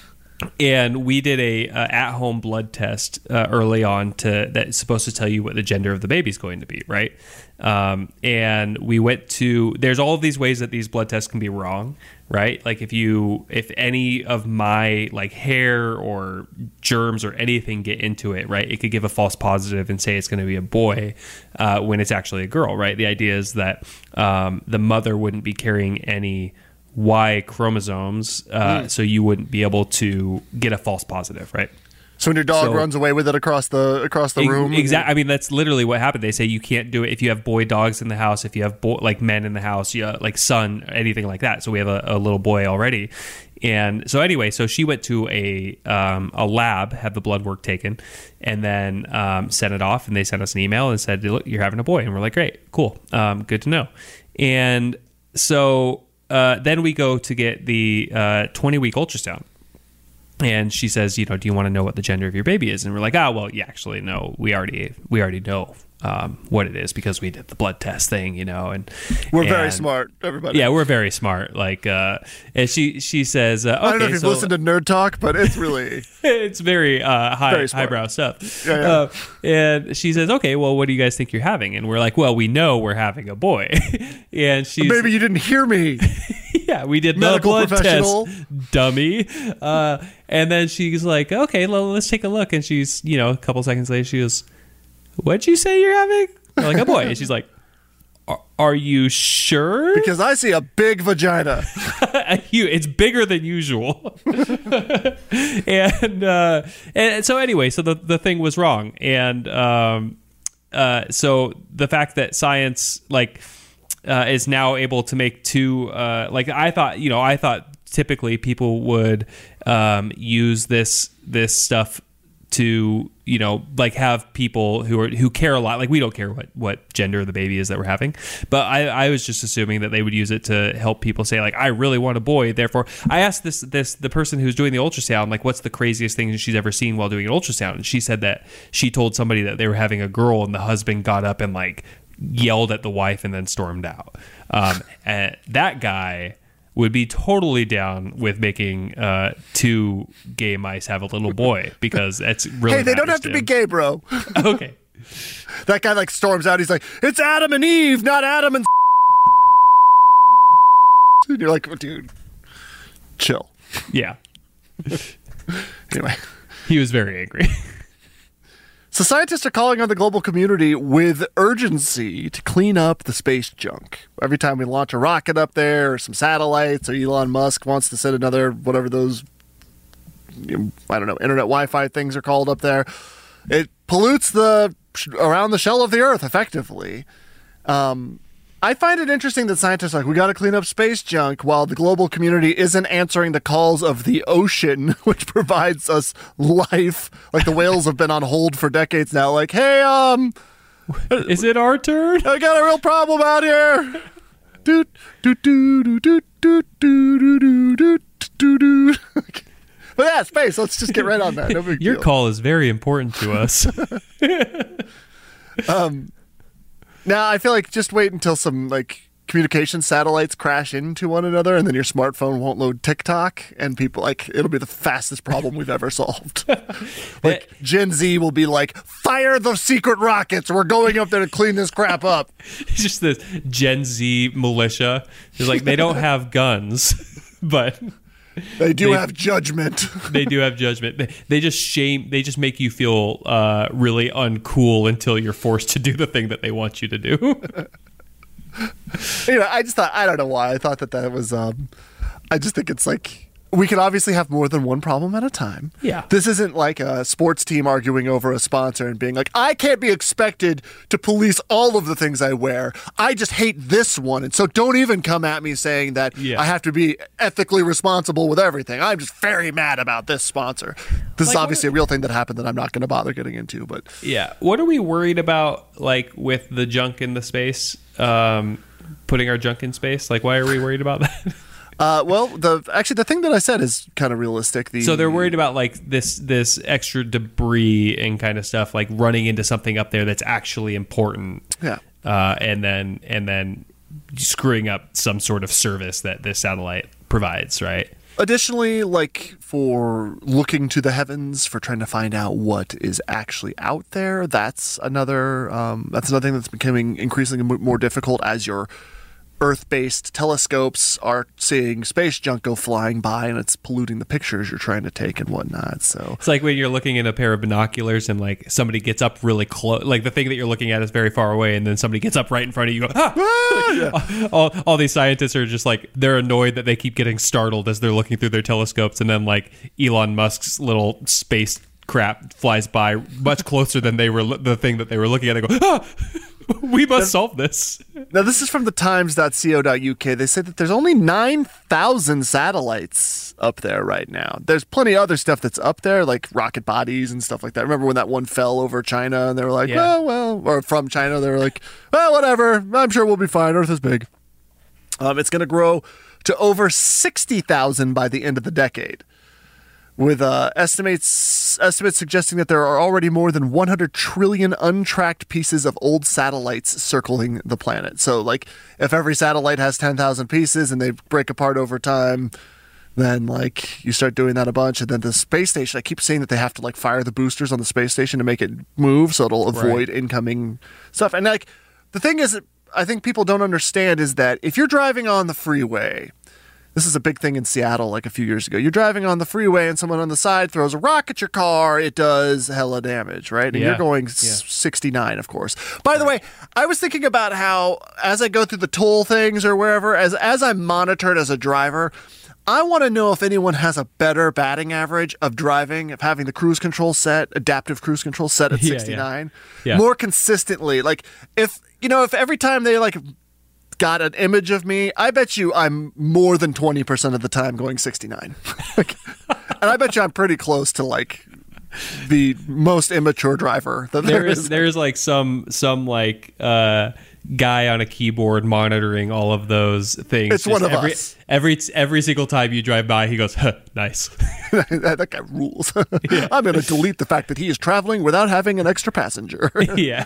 and we did a, a at-home blood test uh, early on to that's supposed to tell you what the gender of the baby's going to be, right? Um, and we went to there's all of these ways that these blood tests can be wrong, right? Like if you if any of my like hair or germs or anything get into it, right, it could give a false positive and say it's going to be a boy uh, when it's actually a girl, right? The idea is that um, the mother wouldn't be carrying any Y chromosomes, uh, mm. so you wouldn't be able to get a false positive, right? So when your dog so, runs away with it across the across the room, exactly. I mean, that's literally what happened. They say you can't do it if you have boy dogs in the house, if you have boy, like men in the house, you know, like son, anything like that. So we have a, a little boy already, and so anyway, so she went to a um, a lab, had the blood work taken, and then um, sent it off, and they sent us an email and said, "Look, you're having a boy," and we're like, "Great, cool, um, good to know." And so uh, then we go to get the uh, twenty week ultrasound. And she says, you know, do you want to know what the gender of your baby is? And we're like, oh, well, yeah, actually, no, we already we already know um, what it is because we did the blood test thing, you know. And we're and, very smart, everybody. Yeah, we're very smart. Like, uh, and she she says, uh, okay, I don't know if you've so, listened to Nerd Talk, but it's really it's very uh, high very highbrow stuff. Yeah, yeah. Uh, and she says, okay, well, what do you guys think you're having? And we're like, well, we know we're having a boy. And she's maybe you didn't hear me. Yeah, we did Medical the blood professional. test, dummy. Uh, and then she's like, okay, well, let's take a look. And she's, you know, a couple seconds later, she goes, what'd you say you're having? We're like, a boy. And she's like, are, are you sure? Because I see a big vagina. It's bigger than usual. and uh, and so anyway, so the, the thing was wrong. And um, uh, so the fact that science, like, Uh, is now able to make two, uh, like I thought, you know, I thought typically people would um, use this this stuff to, you know, like have people who are who care a lot. Like we don't care what, what gender the baby is that we're having, but I, I was just assuming that they would use it to help people say like, I really want a boy. Therefore, I asked this this the person who's doing the ultrasound, like, what's the craziest thing she's ever seen while doing an ultrasound? And she said that she told somebody that they were having a girl, and the husband got up and like yelled at the wife and then stormed out. Um, and that guy would be totally down with making uh, two gay mice have a little boy because that's really. Hey, they don't have to, to be gay, bro. Okay. That guy like storms out. He's like, "It's Adam and Eve, not Adam and." And you're like, oh, dude, chill. Yeah. Anyway, he was very angry. So scientists are calling on the global community with urgency to clean up the space junk. Every time we launch a rocket up there or some satellites or Elon Musk wants to send another, whatever those, you know, I don't know, internet Wi-Fi things are called up there, it pollutes the around the shell of the Earth effectively. Um, I find it interesting that scientists are like, we got to clean up space junk, while the global community isn't answering the calls of the ocean, which provides us life. Like the whales have been on hold for decades now. Like, hey, um, is it our turn? I got a real problem out here. Doot doot doot doot doot doot doot doot doot doot. But yeah, space. Let's just get right on that. No big Your deal. call is very important to us. um. Now, I feel like just wait until some like communication satellites crash into one another, and then your smartphone won't load TikTok, and people like it'll be the fastest problem we've ever solved. Like Gen Z will be like, "Fire the secret rockets! We're going up there to clean this crap up." It's just this Gen Z militia. It's like they don't have guns, but They do they, have judgment. They do have judgment. They, they just shame. They just make you feel uh, really uncool until you're forced to do the thing that they want you to do. You know, I just thought, I don't know why I thought that that was. Um, I just think it's like. We can obviously have more than one problem at a time. Yeah. This isn't like a sports team arguing over a sponsor and being like, I can't be expected to police all of the things I wear. I just hate this one. And so don't even come at me saying that yeah. I have to be ethically responsible with everything. I'm just very mad about this sponsor. This like, is obviously a real thing that happened that I'm not going to bother getting into. But yeah. What are we worried about, like, with the junk in the space? Um, putting our junk in space? Like, why are we worried about that? Uh, well, the actually the thing that I said is kind of realistic. The, so they're worried about like this this extra debris and kind of stuff, like running into something up there that's actually important. Yeah, uh, and then and then screwing up some sort of service that this satellite provides, right? Additionally, like for looking to the heavens for trying to find out what is actually out there, that's another um, that's another thing that's becoming increasingly more difficult as your Earth-based telescopes are seeing space junk go flying by, and it's polluting the pictures you're trying to take and whatnot. So it's like when you're looking in a pair of binoculars and like somebody gets up really close, like the thing that you're looking at is very far away, and then somebody gets up right in front of you. You go, ah! ah yeah. all, all these scientists are just like, they're annoyed that they keep getting startled as they're looking through their telescopes, and then like Elon Musk's little space crap flies by much closer than they were the thing that they were looking at. They go, ah! We must now, solve this. Now, this is from the times dot co dot U K. They say that there's only nine thousand satellites up there right now. There's plenty of other stuff that's up there, like rocket bodies and stuff like that. Remember when that one fell over China and they were like, yeah. oh, well, or from China, they were like, well, whatever. I'm sure we'll be fine. Earth is big. Um, it's going to grow to over sixty thousand by the end of the decade, with uh, estimates estimates suggesting that there are already more than one hundred trillion untracked pieces of old satellites circling the planet. So, like, if every satellite has ten thousand pieces and they break apart over time, then, like, you start doing that a bunch. And then the space station, I keep saying that they have to, like, fire the boosters on the space station to make it move so it'll avoid right. incoming stuff. And, like, the thing is, I think people don't understand is that if you're driving on the freeway, this is a big thing in Seattle like a few years ago. You're driving on the freeway and someone on the side throws a rock at your car. It does hella damage, right? And yeah. you're going yeah. sixty-nine, of course. By right. the way, I was thinking about how as I go through the toll things or wherever, as, as I'm monitored as a driver, I want to know if anyone has a better batting average of driving, of having the cruise control set, adaptive cruise control set at sixty-nine, yeah, yeah. more consistently. Like if, you know, if every time they like got an image of me, I bet you I'm more than twenty percent of the time going sixty-nine. Like, and I bet you I'm pretty close to like the most immature driver that there, there is. There's like some some like uh guy on a keyboard monitoring all of those things. It's Just one of every, us. Every every single time you drive by, he goes, huh, nice. that, that guy rules. Yeah. I'm going to delete the fact that he is traveling without having an extra passenger. Yeah.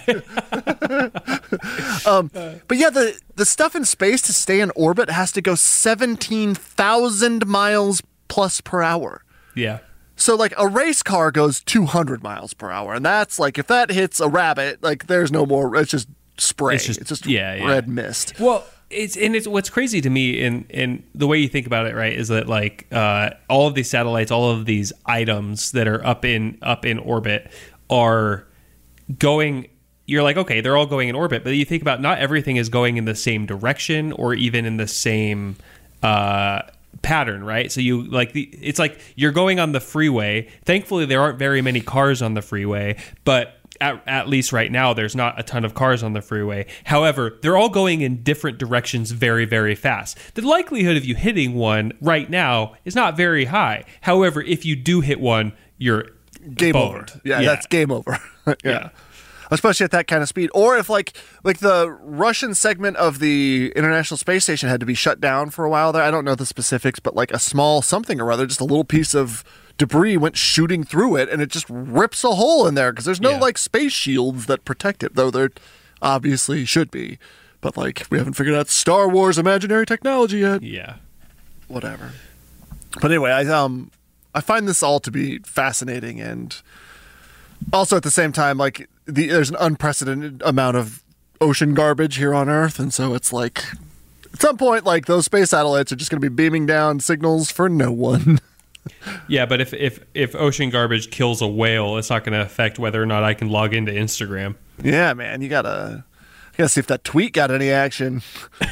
um, but yeah, the, the stuff in space to stay in orbit has to go seventeen thousand miles plus per hour. Yeah. So, like, a race car goes two hundred miles per hour. And that's, like, if that hits a rabbit, like, there's no more, it's just spray. It's just, it's just yeah, red yeah. mist. Well, it's and it's what's crazy to me in in the way you think about it, right, is that like uh, all of these satellites, all of these items that are up in up in orbit are going. You're like, okay, they're all going in orbit, but you think about not everything is going in the same direction or even in the same uh, pattern, right? So you like the it's like you're going on the freeway. Thankfully, there aren't very many cars on the freeway, but At, at least right now, there's not a ton of cars on the freeway. However, they're all going in different directions very, very fast. The likelihood of you hitting one right now is not very high. However, if you do hit one, you're game boned. over. Yeah, yeah, that's game over. yeah. yeah. Especially at that kind of speed. Or if like like the Russian segment of the International Space Station had to be shut down for a while there. I don't know the specifics, but like a small something or other, just a little piece of debris went shooting through it and it just rips a hole in there because there's no yeah. like space shields that protect it, though there obviously should be. But like we haven't figured out Star Wars imaginary technology yet. Yeah. Whatever. But anyway, I um I find this all to be fascinating, and also at the same time, like the, there's an unprecedented amount of ocean garbage here on Earth, and so it's like At some point, like, those space satellites are just going to be beaming down signals for no one. Yeah, but if, if, if ocean garbage kills a whale, it's not going to affect whether or not I can log into Instagram. Yeah, man, you gotta, you gotta see if that tweet got any action.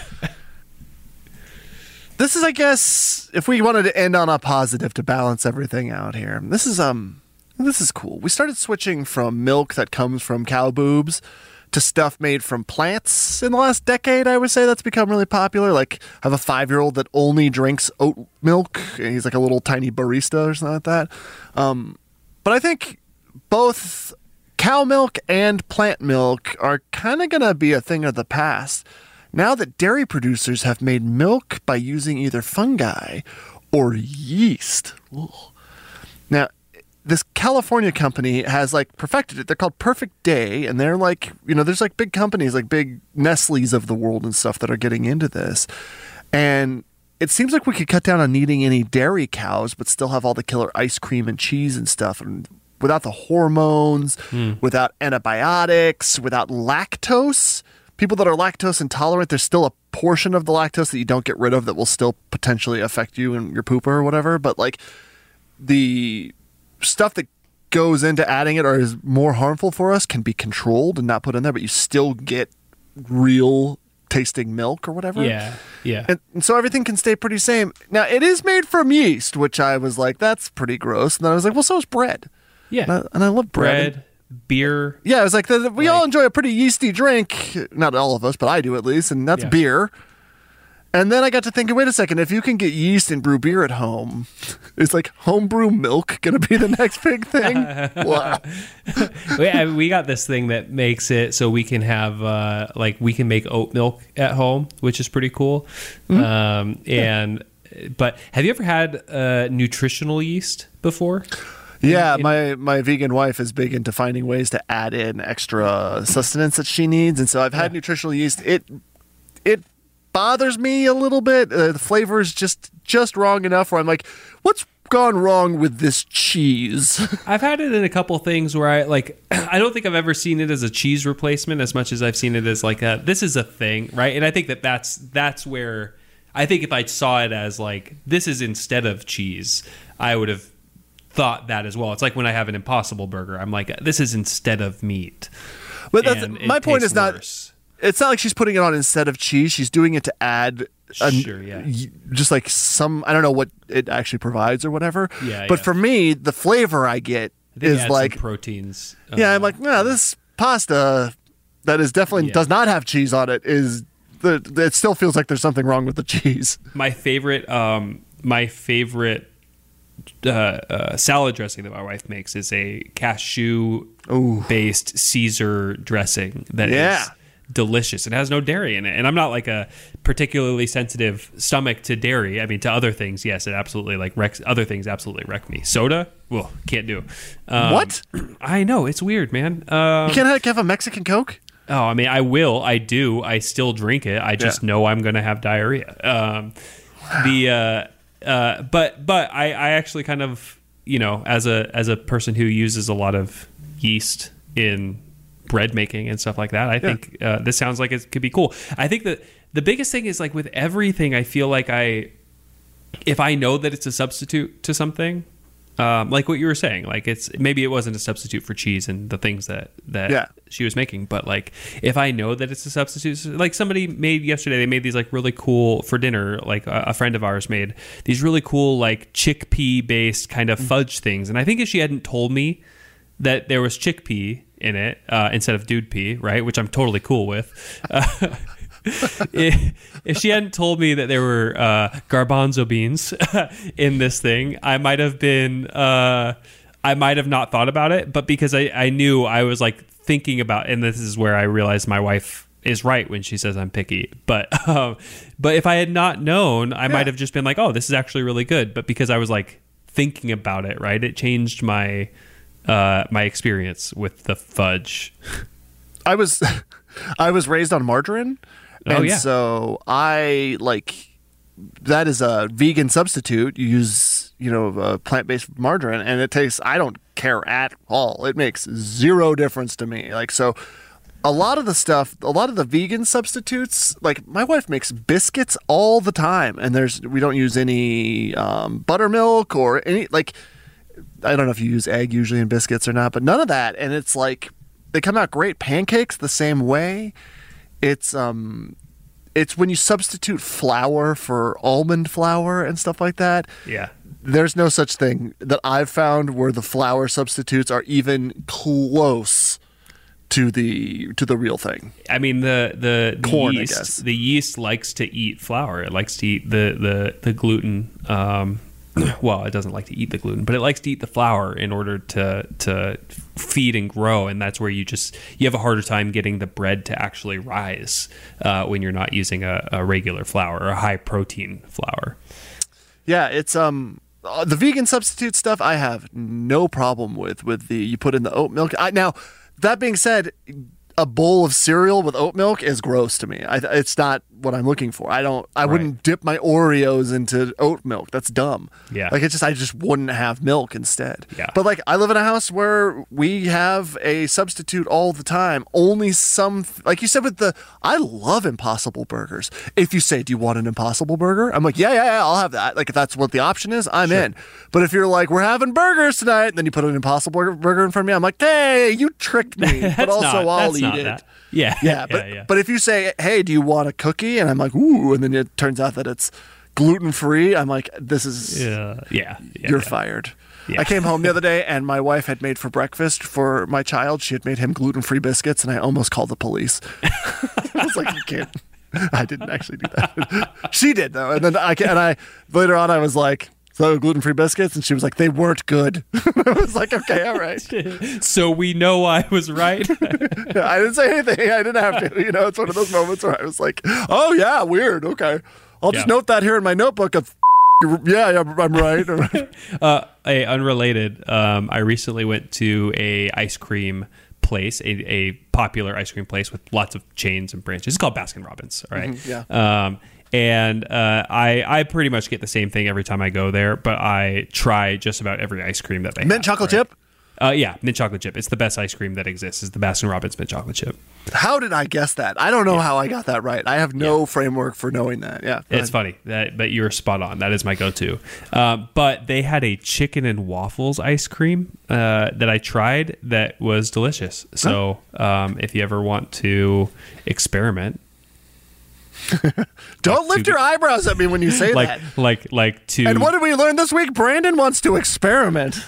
This is, I guess, if we wanted to end on a positive to balance everything out here. This is um, this is cool. We started switching from milk that comes from cow boobs to stuff made from plants in the last decade. I would say that's become really popular. Like, I have a five-year-old that only drinks oat milk, and he's like a little tiny barista or something like that. Um, but I think both cow milk and plant milk are kind of going to be a thing of the past now that dairy producers have made milk by using either fungi or yeast. Ugh. Now, this California company has like perfected it. They're called Perfect Day, and they're like, you know, there's like big companies like big Nestle's of the world and stuff that are getting into this. And it seems like we could cut down on needing any dairy cows, but still have all the killer ice cream and cheese and stuff, and without the hormones, mm. without antibiotics, without lactose. People that are lactose intolerant, there's still a portion of the lactose that you don't get rid of that will still potentially affect you and your pooper or whatever. But like the stuff that goes into adding it or is more harmful for us can be controlled and not put in there, but you still get real tasting milk or whatever. Yeah, yeah. And, and so everything can stay pretty same. Now, it is made from yeast, which I was like, that's pretty gross. And then I was like, well, so is bread. Yeah. And I, and I love bread. Bread, beer. Yeah, it was like, the, we like, all enjoy a pretty yeasty drink. Not all of us, but I do at least, and that's yeah. beer. And then I got to thinking, wait a second, if you can get yeast and brew beer at home, is like homebrew milk going to be the next big thing? Wow. we, we got this thing that makes it so we can have, uh, like, we can make oat milk at home, which is pretty cool. Mm-hmm. Um, and, yeah. But have you ever had uh, nutritional yeast before? Yeah, in, my, my vegan wife is big into finding ways to add in extra sustenance that she needs. And so I've had yeah. nutritional yeast. It it bothers me a little bit. Uh, the flavor is just, just wrong enough where I'm like, what's gone wrong with this cheese? I've had it in a couple things where I like, I don't think I've ever seen it as a cheese replacement as much as I've seen it as like a, this is a thing, right? And I think that that's, that's where, I think if I saw it as like, this is instead of cheese, I would have thought that as well. It's like when I have an Impossible Burger, I'm like, this is instead of meat. But that's, my point is not, worse. It's not like she's putting it on instead of cheese. She's doing it to add a, sure, yeah. just like some, I don't know what it actually provides or whatever. Yeah, but yeah. for me, the flavor I get I think is like proteins. Yeah, uh, I'm like, no, this pasta that is definitely yeah. does not have cheese on it is the. It still feels like there's something wrong with the cheese. My favorite, um, my favorite. Uh, uh, salad dressing that my wife makes is a cashew-based Caesar dressing that yeah. is delicious. It has no dairy in it, and I'm not like a particularly sensitive stomach to dairy. I mean, to other things, yes, it absolutely like wrecks. Other things absolutely wreck me. Soda, well, can't do. Um, what? I know it's weird, man. Um, you can't have, have a Mexican Coke? Oh, I mean, I will. I do. I still drink it. I just yeah. know I'm going to have diarrhea. Um, wow. The uh, Uh, but but I, I actually kind of, you know, as a as a person who uses a lot of yeast in bread making and stuff like that, I yeah. think uh, this sounds like it could be cool. I think that the biggest thing is like with everything, I feel like I, if I know that it's a substitute to something, um, like what you were saying, like it's maybe it wasn't a substitute for cheese and the things that that yeah. she was making, but like if I know that it's a substitute, like somebody made yesterday, they made these like really cool for dinner, like a, a friend of ours made these really cool like chickpea based kind of fudge things, and I think if she hadn't told me that there was chickpea in it uh, instead of dude pea, right, which I'm totally cool with. Uh, if, if she hadn't told me that there were uh, garbanzo beans in this thing, I might have been, uh, I might have not thought about it. But because I, I knew I was like thinking about, and this is where I realized my wife is right when she says I'm picky. But um, but if I had not known, I yeah. might have just been like, oh, this is actually really good. But because I was like thinking about it, right, it changed my uh, my experience with the fudge. I was I was raised on margarine. And oh, yeah. so I like that is a vegan substitute. You use, you know, uh, plant-based margarine, and it tastes, I don't care at all. It makes zero difference to me. Like, so a lot of the stuff, a lot of the vegan substitutes, like my wife makes biscuits all the time, and there's we don't use any um, buttermilk or any, like, I don't know if you use egg usually in biscuits or not, but none of that. And it's like, they come out great. Pancakes the same way. It's um, it's when you substitute flour for almond flour and stuff like that. Yeah. There's no such thing that I've found where the flour substitutes are even close to the to the real thing. I mean, the the, the corn, yeast, I guess. The yeast likes to eat flour. It likes to eat the the the gluten. Um, well, it doesn't like to eat the gluten, but it likes to eat the flour in order to to feed and grow. And that's where you just you have a harder time getting the bread to actually rise uh, when you're not using a, a regular flour or a high protein flour. Yeah, it's um. Uh, the vegan substitute stuff I have no problem with. With the you put in the oat milk. I, now, that being said, a bowl of cereal with oat milk is gross to me. I, it's not what I'm looking for. I don't. I right. wouldn't dip my Oreos into oat milk. That's dumb. Yeah. Like, it's just I just wouldn't have milk instead. Yeah. But like, I live in a house where we have a substitute all the time. Only some, like you said with the, I love Impossible Burgers. If you say, do you want an Impossible Burger? I'm like, yeah, yeah, yeah, I'll have that. Like, if that's what the option is, I'm sure. in. But if you're like, we're having burgers tonight, and then you put an Impossible Burger in front of me, I'm like, hey, you tricked me. But also, not, I'll eat it. That. Yeah. Yeah. But, yeah, yeah. but if you say, hey, do you want a cookie? And I'm like, ooh, and then it turns out that it's gluten-free, I'm like, this is, yeah, yeah, yeah you're yeah. fired. Yeah. I came home the other day, and my wife had made for breakfast for my child. She had made him gluten-free biscuits, and I almost called the police. I was like, you can't. I didn't actually do that. She did, though. And then I, and I later on, I was like, so gluten-free biscuits? And she was like, they weren't good. I was like, okay, all right. So we know I was right. I didn't say anything. I didn't have to. You know, it's one of those moments where I was like, oh, yeah, weird. Okay. I'll just yeah. note that here in my notebook of, yeah, yeah, I'm right. uh, a unrelated, um, I recently went to a ice cream place, a, a popular ice cream place with lots of chains and branches. It's called Baskin Robbins, all right? Mm-hmm, yeah. Um, and uh, I I pretty much get the same thing every time I go there, but I try just about every ice cream that they Mint have. Mint chocolate right? chip? Uh, yeah, mint chocolate chip. It's the best ice cream that exists, is the Baskin Robbins mint chocolate chip. How did I guess that? I don't know yeah. how I got that right. I have no yeah. framework for knowing that. Yeah, It's funny that, that you're spot on. That is my go-to. Uh, but they had a chicken and waffles ice cream uh, that I tried that was delicious. So huh? um, if you ever want to experiment, don't like lift to, your eyebrows at me when you say like, that. Like, like to. And what did we learn this week? Brandon wants to experiment.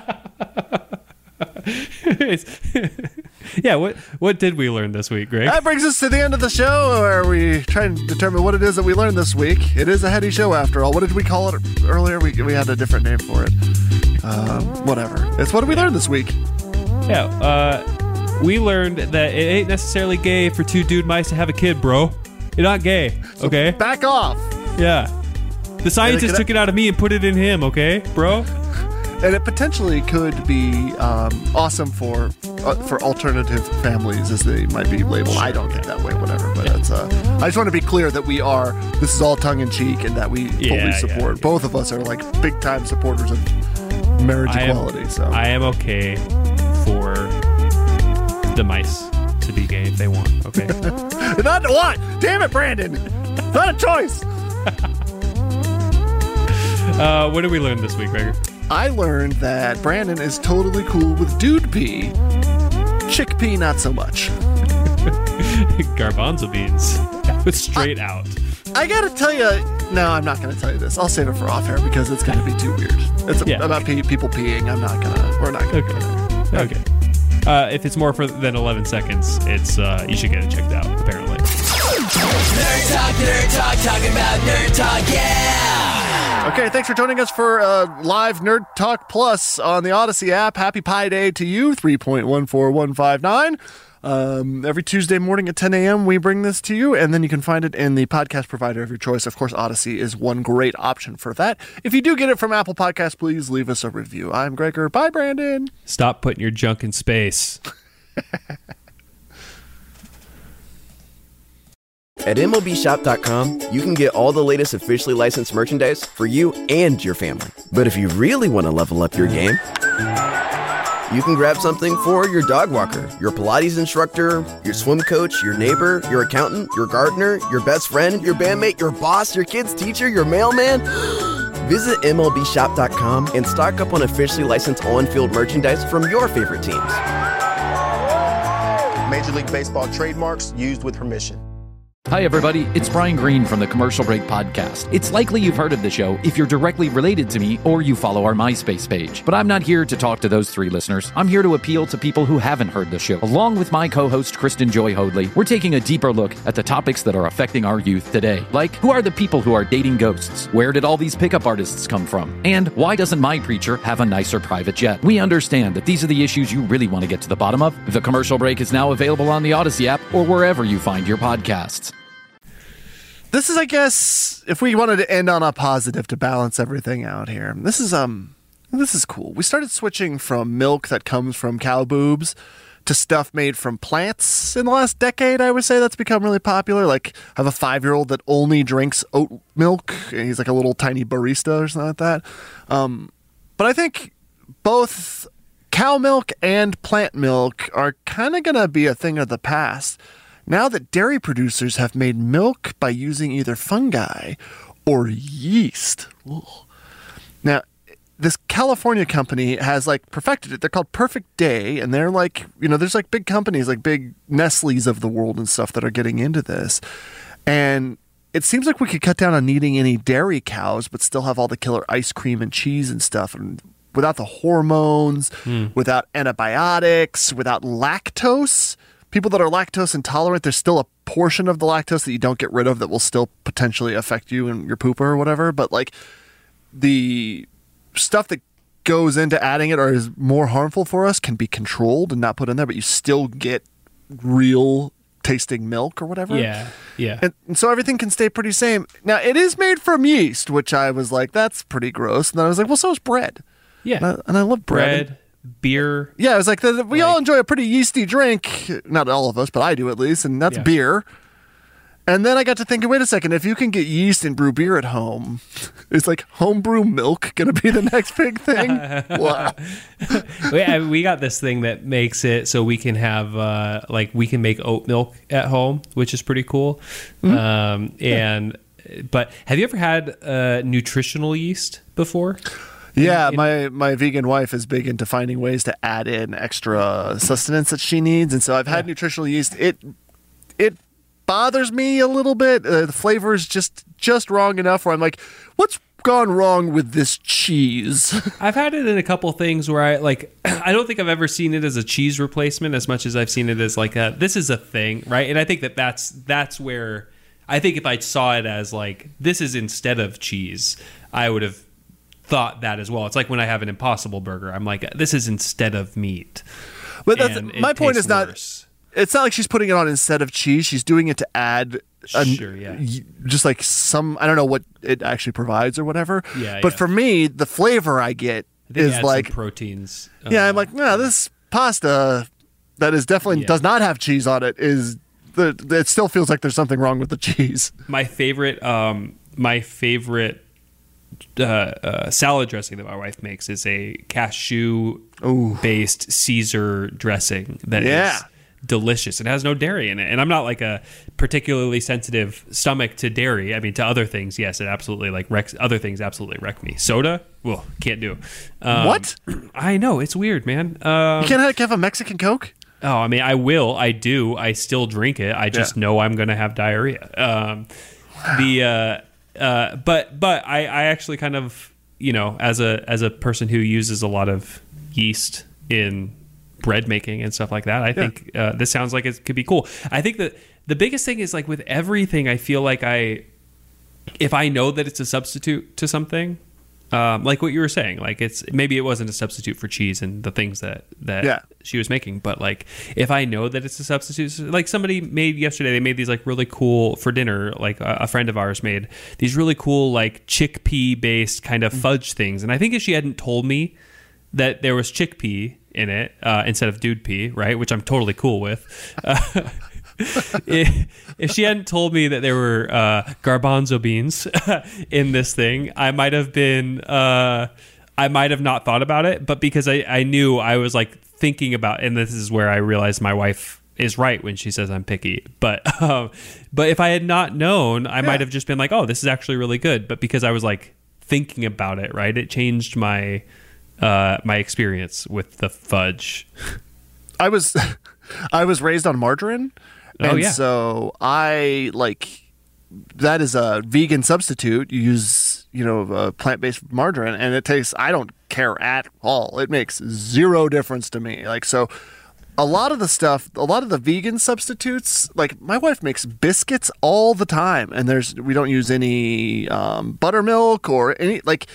Yeah, what what did we learn this week, Greg? That brings us to the end of the show, where we try and determine what it is that we learned this week. It is a heady show, after all. What did we call it earlier? We we had a different name for it. Um, whatever. It's what did we learn this week? Yeah, uh, we learned that it ain't necessarily gay for two dude mice to have a kid, bro. You're not gay, okay? So back off. Yeah. The scientist took it out of me and put it in him, okay, bro? And it potentially could be um, awesome for uh, for alternative families, as they might be labeled. I don't think that way, whatever. But yeah. it's, uh, I just want to be clear that we are, this is all tongue in cheek, and that we yeah, fully support. Yeah. Both of us are like big time supporters of marriage I equality. Am, so I am okay for the mice to be gay if they want, okay? Not what? Damn it, Brandon! Not a choice! uh, what did we learn this week, Gregor? I learned that Brandon is totally cool with dude pea. Chickpea, not so much. Garbanzo beans. With straight I, out. I gotta tell you, no, I'm not gonna tell you this. I'll save it for off air because it's gonna be too weird. It's a, yeah, about okay. pe- people peeing. I'm not gonna, we're not gonna okay. go there. Okay. Uh, if it's more for, than eleven seconds, it's uh, you should get it checked out, apparently. Nerd Talk, Nerd Talk, talking about Nerd Talk, yeah! Okay, thanks for joining us for uh, live Nerd Talk Plus on the Odyssey app. Happy Pi Day to you, three point one four one five nine. Um, every Tuesday morning at ten a.m. we bring this to you, and then you can find it in the podcast provider of your choice. Of course, Odyssey is one great option for that. If you do get it from Apple Podcasts, please leave us a review. I'm Gregor. Bye, Brandon. Stop putting your junk in space. At M L B Shop dot com, you can get all the latest officially licensed merchandise for you and your family. But if you really want to level up your game, You can grab something for your dog walker, your Pilates instructor, your swim coach, your neighbor, your accountant, your gardener, your best friend, your bandmate, your boss, your kid's teacher, your mailman. Visit M L B shop dot com and stock up on officially licensed on-field merchandise from your favorite teams. Major League Baseball trademarks used with permission. Hi, everybody. It's Brian Green from the Commercial Break Podcast. It's likely you've heard of the show if you're directly related to me or you follow our MySpace page. But I'm not here to talk to those three listeners. I'm here to appeal to people who haven't heard the show. Along with my co-host, Kristen Joy Hoadley, we're taking a deeper look at the topics that are affecting our youth today. Like, who are the people who are dating ghosts? Where did all these pickup artists come from? And why doesn't my preacher have a nicer private jet? We understand that these are the issues you really want to get to the bottom of. The Commercial Break is now available on the Odyssey app or wherever you find your podcasts. This is, I guess, if we wanted to end on a positive to balance everything out here, this is um, this is cool. We started switching from milk that comes from cow boobs to stuff made from plants in the last decade. I would say that's become really popular. Like, I have a five-year-old that only drinks oat milk, and he's like a little tiny barista or something like that. Um, but I think both cow milk and plant milk are kind of going to be a thing of the past. Now that dairy producers have made milk by using either fungi or yeast. Ugh. Now, this California company has like perfected it. They're called Perfect Day, and they're like, you know, there's like big companies like big Nestle's of the world and stuff that are getting into this. And it seems like we could cut down on needing any dairy cows, but still have all the killer ice cream and cheese and stuff, and without the hormones, mm. without antibiotics, without lactose. People that are lactose intolerant, there's still a portion of the lactose that you don't get rid of that will still potentially affect you and your pooper or whatever. But like the stuff that goes into adding it or is more harmful for us can be controlled and not put in there, but you still get real tasting milk or whatever. Yeah, yeah. And, and so everything can stay pretty same. Now, it is made from yeast, which I was like, that's pretty gross. And then I was like, well, so is bread. Yeah. And I, and I love bread. Bread. Beer. Yeah, it was like, the, we like, all enjoy a pretty yeasty drink. Not all of us, but I do at least, and that's yeah. beer. And then I got to thinking, wait a second, if you can get yeast and brew beer at home, is like homebrew milk going to be the next big thing? Wow. we, we got this thing that makes it so we can have, uh, like, we can make oat milk at home, which is pretty cool. Mm-hmm. Um, and, yeah. But have you ever had uh, nutritional yeast before? Yeah, my, my vegan wife is big into finding ways to add in extra sustenance that she needs. And so I've had yeah. nutritional yeast. It it bothers me a little bit. Uh, the flavor is just, just wrong enough where I'm like, what's gone wrong with this cheese? I've had it in a couple things where I like, I don't think I've ever seen it as a cheese replacement as much as I've seen it as like a, this is a thing, right? And I think that that's, that's where, I think if I saw it as like, this is instead of cheese, I would have thought that as well. It's like when I have an Impossible Burger, I'm like, this is instead of meat. But that's, my point is not, worse. It's not like she's putting it on instead of cheese. She's doing it to add a, sure, yeah. just like some, I don't know what it actually provides or whatever. Yeah, but yeah. for me, the flavor I get I is like proteins. Uh, yeah, I'm like, no, this pasta that is definitely yeah. does not have cheese on it is the, it still feels like there's something wrong with the cheese. My favorite, um, my favorite Uh, uh, salad dressing that my wife makes is a cashew-based Caesar dressing that yeah. is delicious. It has no dairy in it, and I'm not like a particularly sensitive stomach to dairy. I mean, to other things, yes, it absolutely like wrecks. Other things absolutely wreck me. Soda, well, can't do. Um, what? I know, it's weird, man. Um, you can't have a Mexican Coke? Oh, I mean, I will. I do. I still drink it. I just yeah. know I'm going to have diarrhea. Um, wow. The uh, Uh, but but I, I actually kind of, you know, as a as a person who uses a lot of yeast in bread making and stuff like that, I yeah. think uh, this sounds like it could be cool. I think that the biggest thing is like with everything, I feel like I, if I know that it's a substitute to something, um, like what you were saying, like it's maybe it wasn't a substitute for cheese and the things that that yeah. she was making, but like if I know that it's a substitute, like somebody made yesterday, they made these like really cool for dinner, like a, a friend of ours made these really cool like chickpea based kind of fudge things, and I think if she hadn't told me that there was chickpea in it uh, instead of dude pea, right, which I'm totally cool with. Uh, if, if she hadn't told me that there were uh, garbanzo beans in this thing, I might have been uh, I might have not thought about it, but because I, I knew I was like thinking about, and this is where I realized my wife is right when she says I'm picky. But um, but if I had not known, I yeah. might have just been like, oh, this is actually really good. But because I was like thinking about it, right, it changed my uh, my experience with the fudge. I was I was raised on margarine, and oh, yeah. so I like that is a vegan substitute. You use, you know, a plant-based margarine, and it tastes, I don't care at all. It makes zero difference to me. Like, so a lot of the stuff, a lot of the vegan substitutes, like my wife makes biscuits all the time, and there's, we don't use any um, buttermilk or any, like,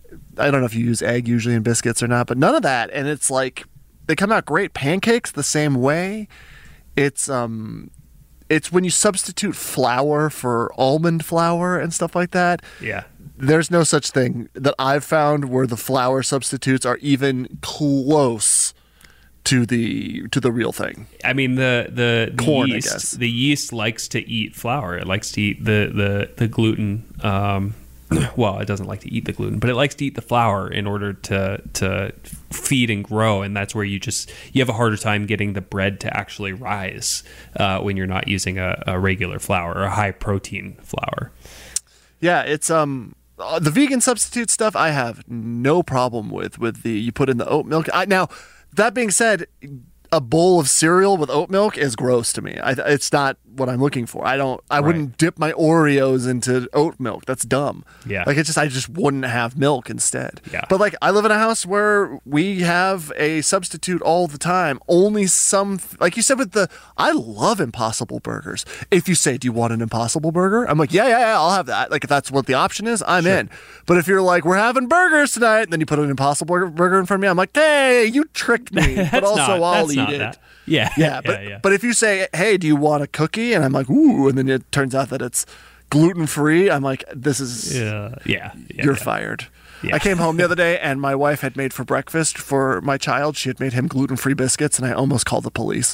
I don't know if you use egg usually in biscuits or not, but none of that. And it's like, they come out great. Pancakes the same way. It's, um, It's when you substitute flour for almond flour and stuff like that. Yeah. There's no such thing that I've found where the flour substitutes are even close to the to the real thing. I mean, the the, the Corn, yeast, I guess. the yeast likes to eat flour. It likes to eat the the the gluten. Um, well, it doesn't like to eat the gluten, but it likes to eat the flour in order to to feed and grow. And that's where you just you have a harder time getting the bread to actually rise uh, when you're not using a, a regular flour or a high protein flour. Yeah, it's um uh, the vegan substitute stuff I have no problem with. With the you put in the oat milk. I, now that being said, a bowl of cereal with oat milk is gross to me. I, it's not what I'm looking for. I don't. I Right. wouldn't dip my Oreos into oat milk. That's dumb. Yeah. Like it's just I just wouldn't have milk instead. Yeah. But like I live in a house where we have a substitute all the time. Only some, like you said with the. I love Impossible Burgers. If you say, "Do you want an Impossible Burger?" I'm like, "Yeah, yeah, yeah. I'll have that." Like if that's what the option is, I'm Sure. in. But if you're like, "We're having burgers tonight," and then you put an Impossible Burger- Burger in front of me, I'm like, "Hey, you tricked me." But That's also, not- I'll that's eat not it. that. Yeah. Yeah, but yeah, yeah. but if you say, "Hey, do you want a cookie?" and I'm like, "Ooh," and then it turns out that it's gluten free, I'm like, "This is Yeah, yeah, yeah, you're yeah. fired." Yeah. I came home the other day and my wife had made for breakfast for my child. She had made him gluten free biscuits, and I almost called the police.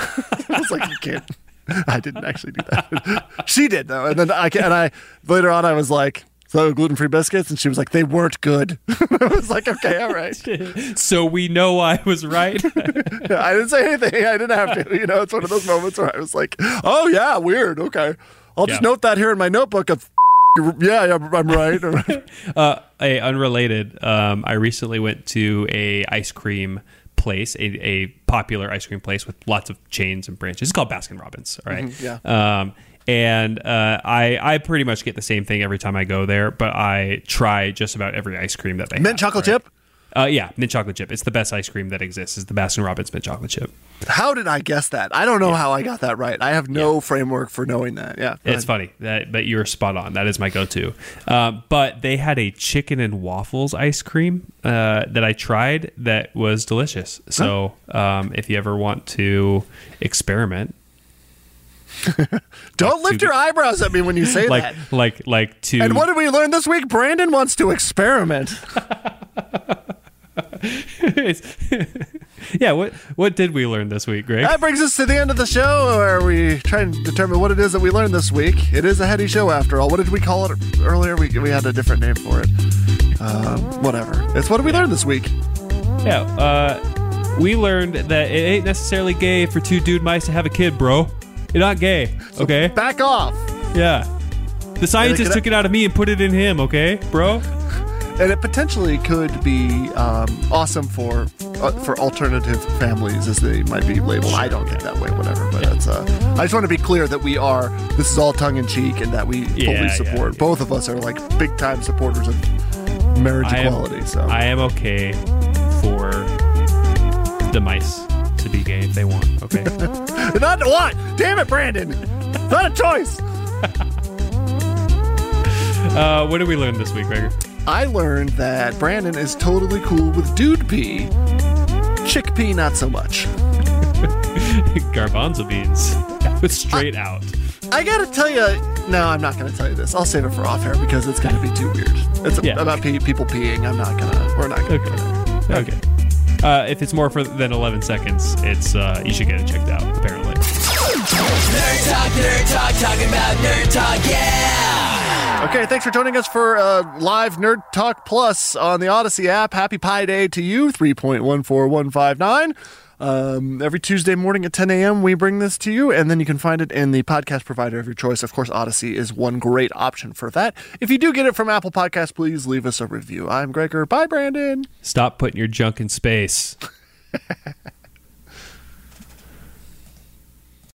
I was like, "You can't." I didn't actually do that. She did though, and then I and I later on I was like, "So gluten free biscuits?" And she was like, "They weren't good." I was like, "Okay, all right." So we know I was right. I didn't say anything. I didn't have to. You know, it's one of those moments where I was like, "Oh yeah, weird. Okay, I'll just Yeah. note that here in my notebook of." Yeah, yeah, I'm right. uh, a unrelated. Um, I recently went to a ice cream place, a, a popular ice cream place with lots of chains and branches. It's called Baskin Robbins. All right. Mhm, yeah. Um, and uh, I I pretty much get the same thing every time I go there, but I try just about every ice cream that they Mint have. chocolate right? chip? Uh, yeah, mint chocolate chip. It's the best ice cream that exists. Is the Baskin Robbins mint chocolate chip. How did I guess that? I don't know how I got that right. I have no framework for knowing that. Yeah, go It's ahead. funny that, but you're spot on. That is my go-to. Um, but they had a chicken and waffles ice cream uh, that I tried that was delicious. So um, if you ever want to experiment, Don't lift your eyebrows at me when you say like that. like like to And what did we learn this week? Brandon wants to experiment. yeah. What what did we learn this week, Greg? That brings us to the end of the show where we try and determine what it is that we learned this week. It is a heady show after all. What did we call it earlier? We, we had a different name for it. Um, whatever. It's what did we learn this week? Yeah. Uh, we learned that it ain't necessarily gay for two dude mice to have a kid, bro. You're not gay, okay? Back off. Yeah. The scientist could- took it out of me and put it in him, okay, bro? And it potentially could be um, awesome for uh, for alternative families, as they might be labeled. I don't think that way, whatever. But it's. Uh, I just want to be clear that we are. This is all tongue in cheek, and that we Yeah, fully yeah, support. yeah. Both of us are like big time supporters of marriage I am- equality. So I am okay for the mice to be gay if they want, okay? not what? Damn it, Brandon! Not a choice. uh, what did we learn this week, Gregor? I learned that Brandon is totally cool with dude pea. Chickpea, not so much. Garbanzo beans. With straight out. I gotta tell you, no, I'm not gonna tell you this. I'll save it for off air because it's gonna be too weird. It's Yeah. about pe- people peeing. I'm not gonna. We're not gonna. Okay. Okay. Uh, if it's more for than eleven seconds, it's uh, you should get it checked out, apparently. Nerd Talk, Nerd Talk, talking about Nerd Talk, yeah! Okay, thanks for joining us for uh, live Nerd Talk Plus on the Odyssey app. Happy Pi Day to you, three point one four one five nine. Um, every Tuesday morning at ten a.m. we bring this to you, and then you can find it in the podcast provider of your choice. Of course, Odyssey is one great option for that. If you do get it from Apple Podcasts, please leave us a review. I'm Gregor. Bye, Brandon. Stop putting your junk in space.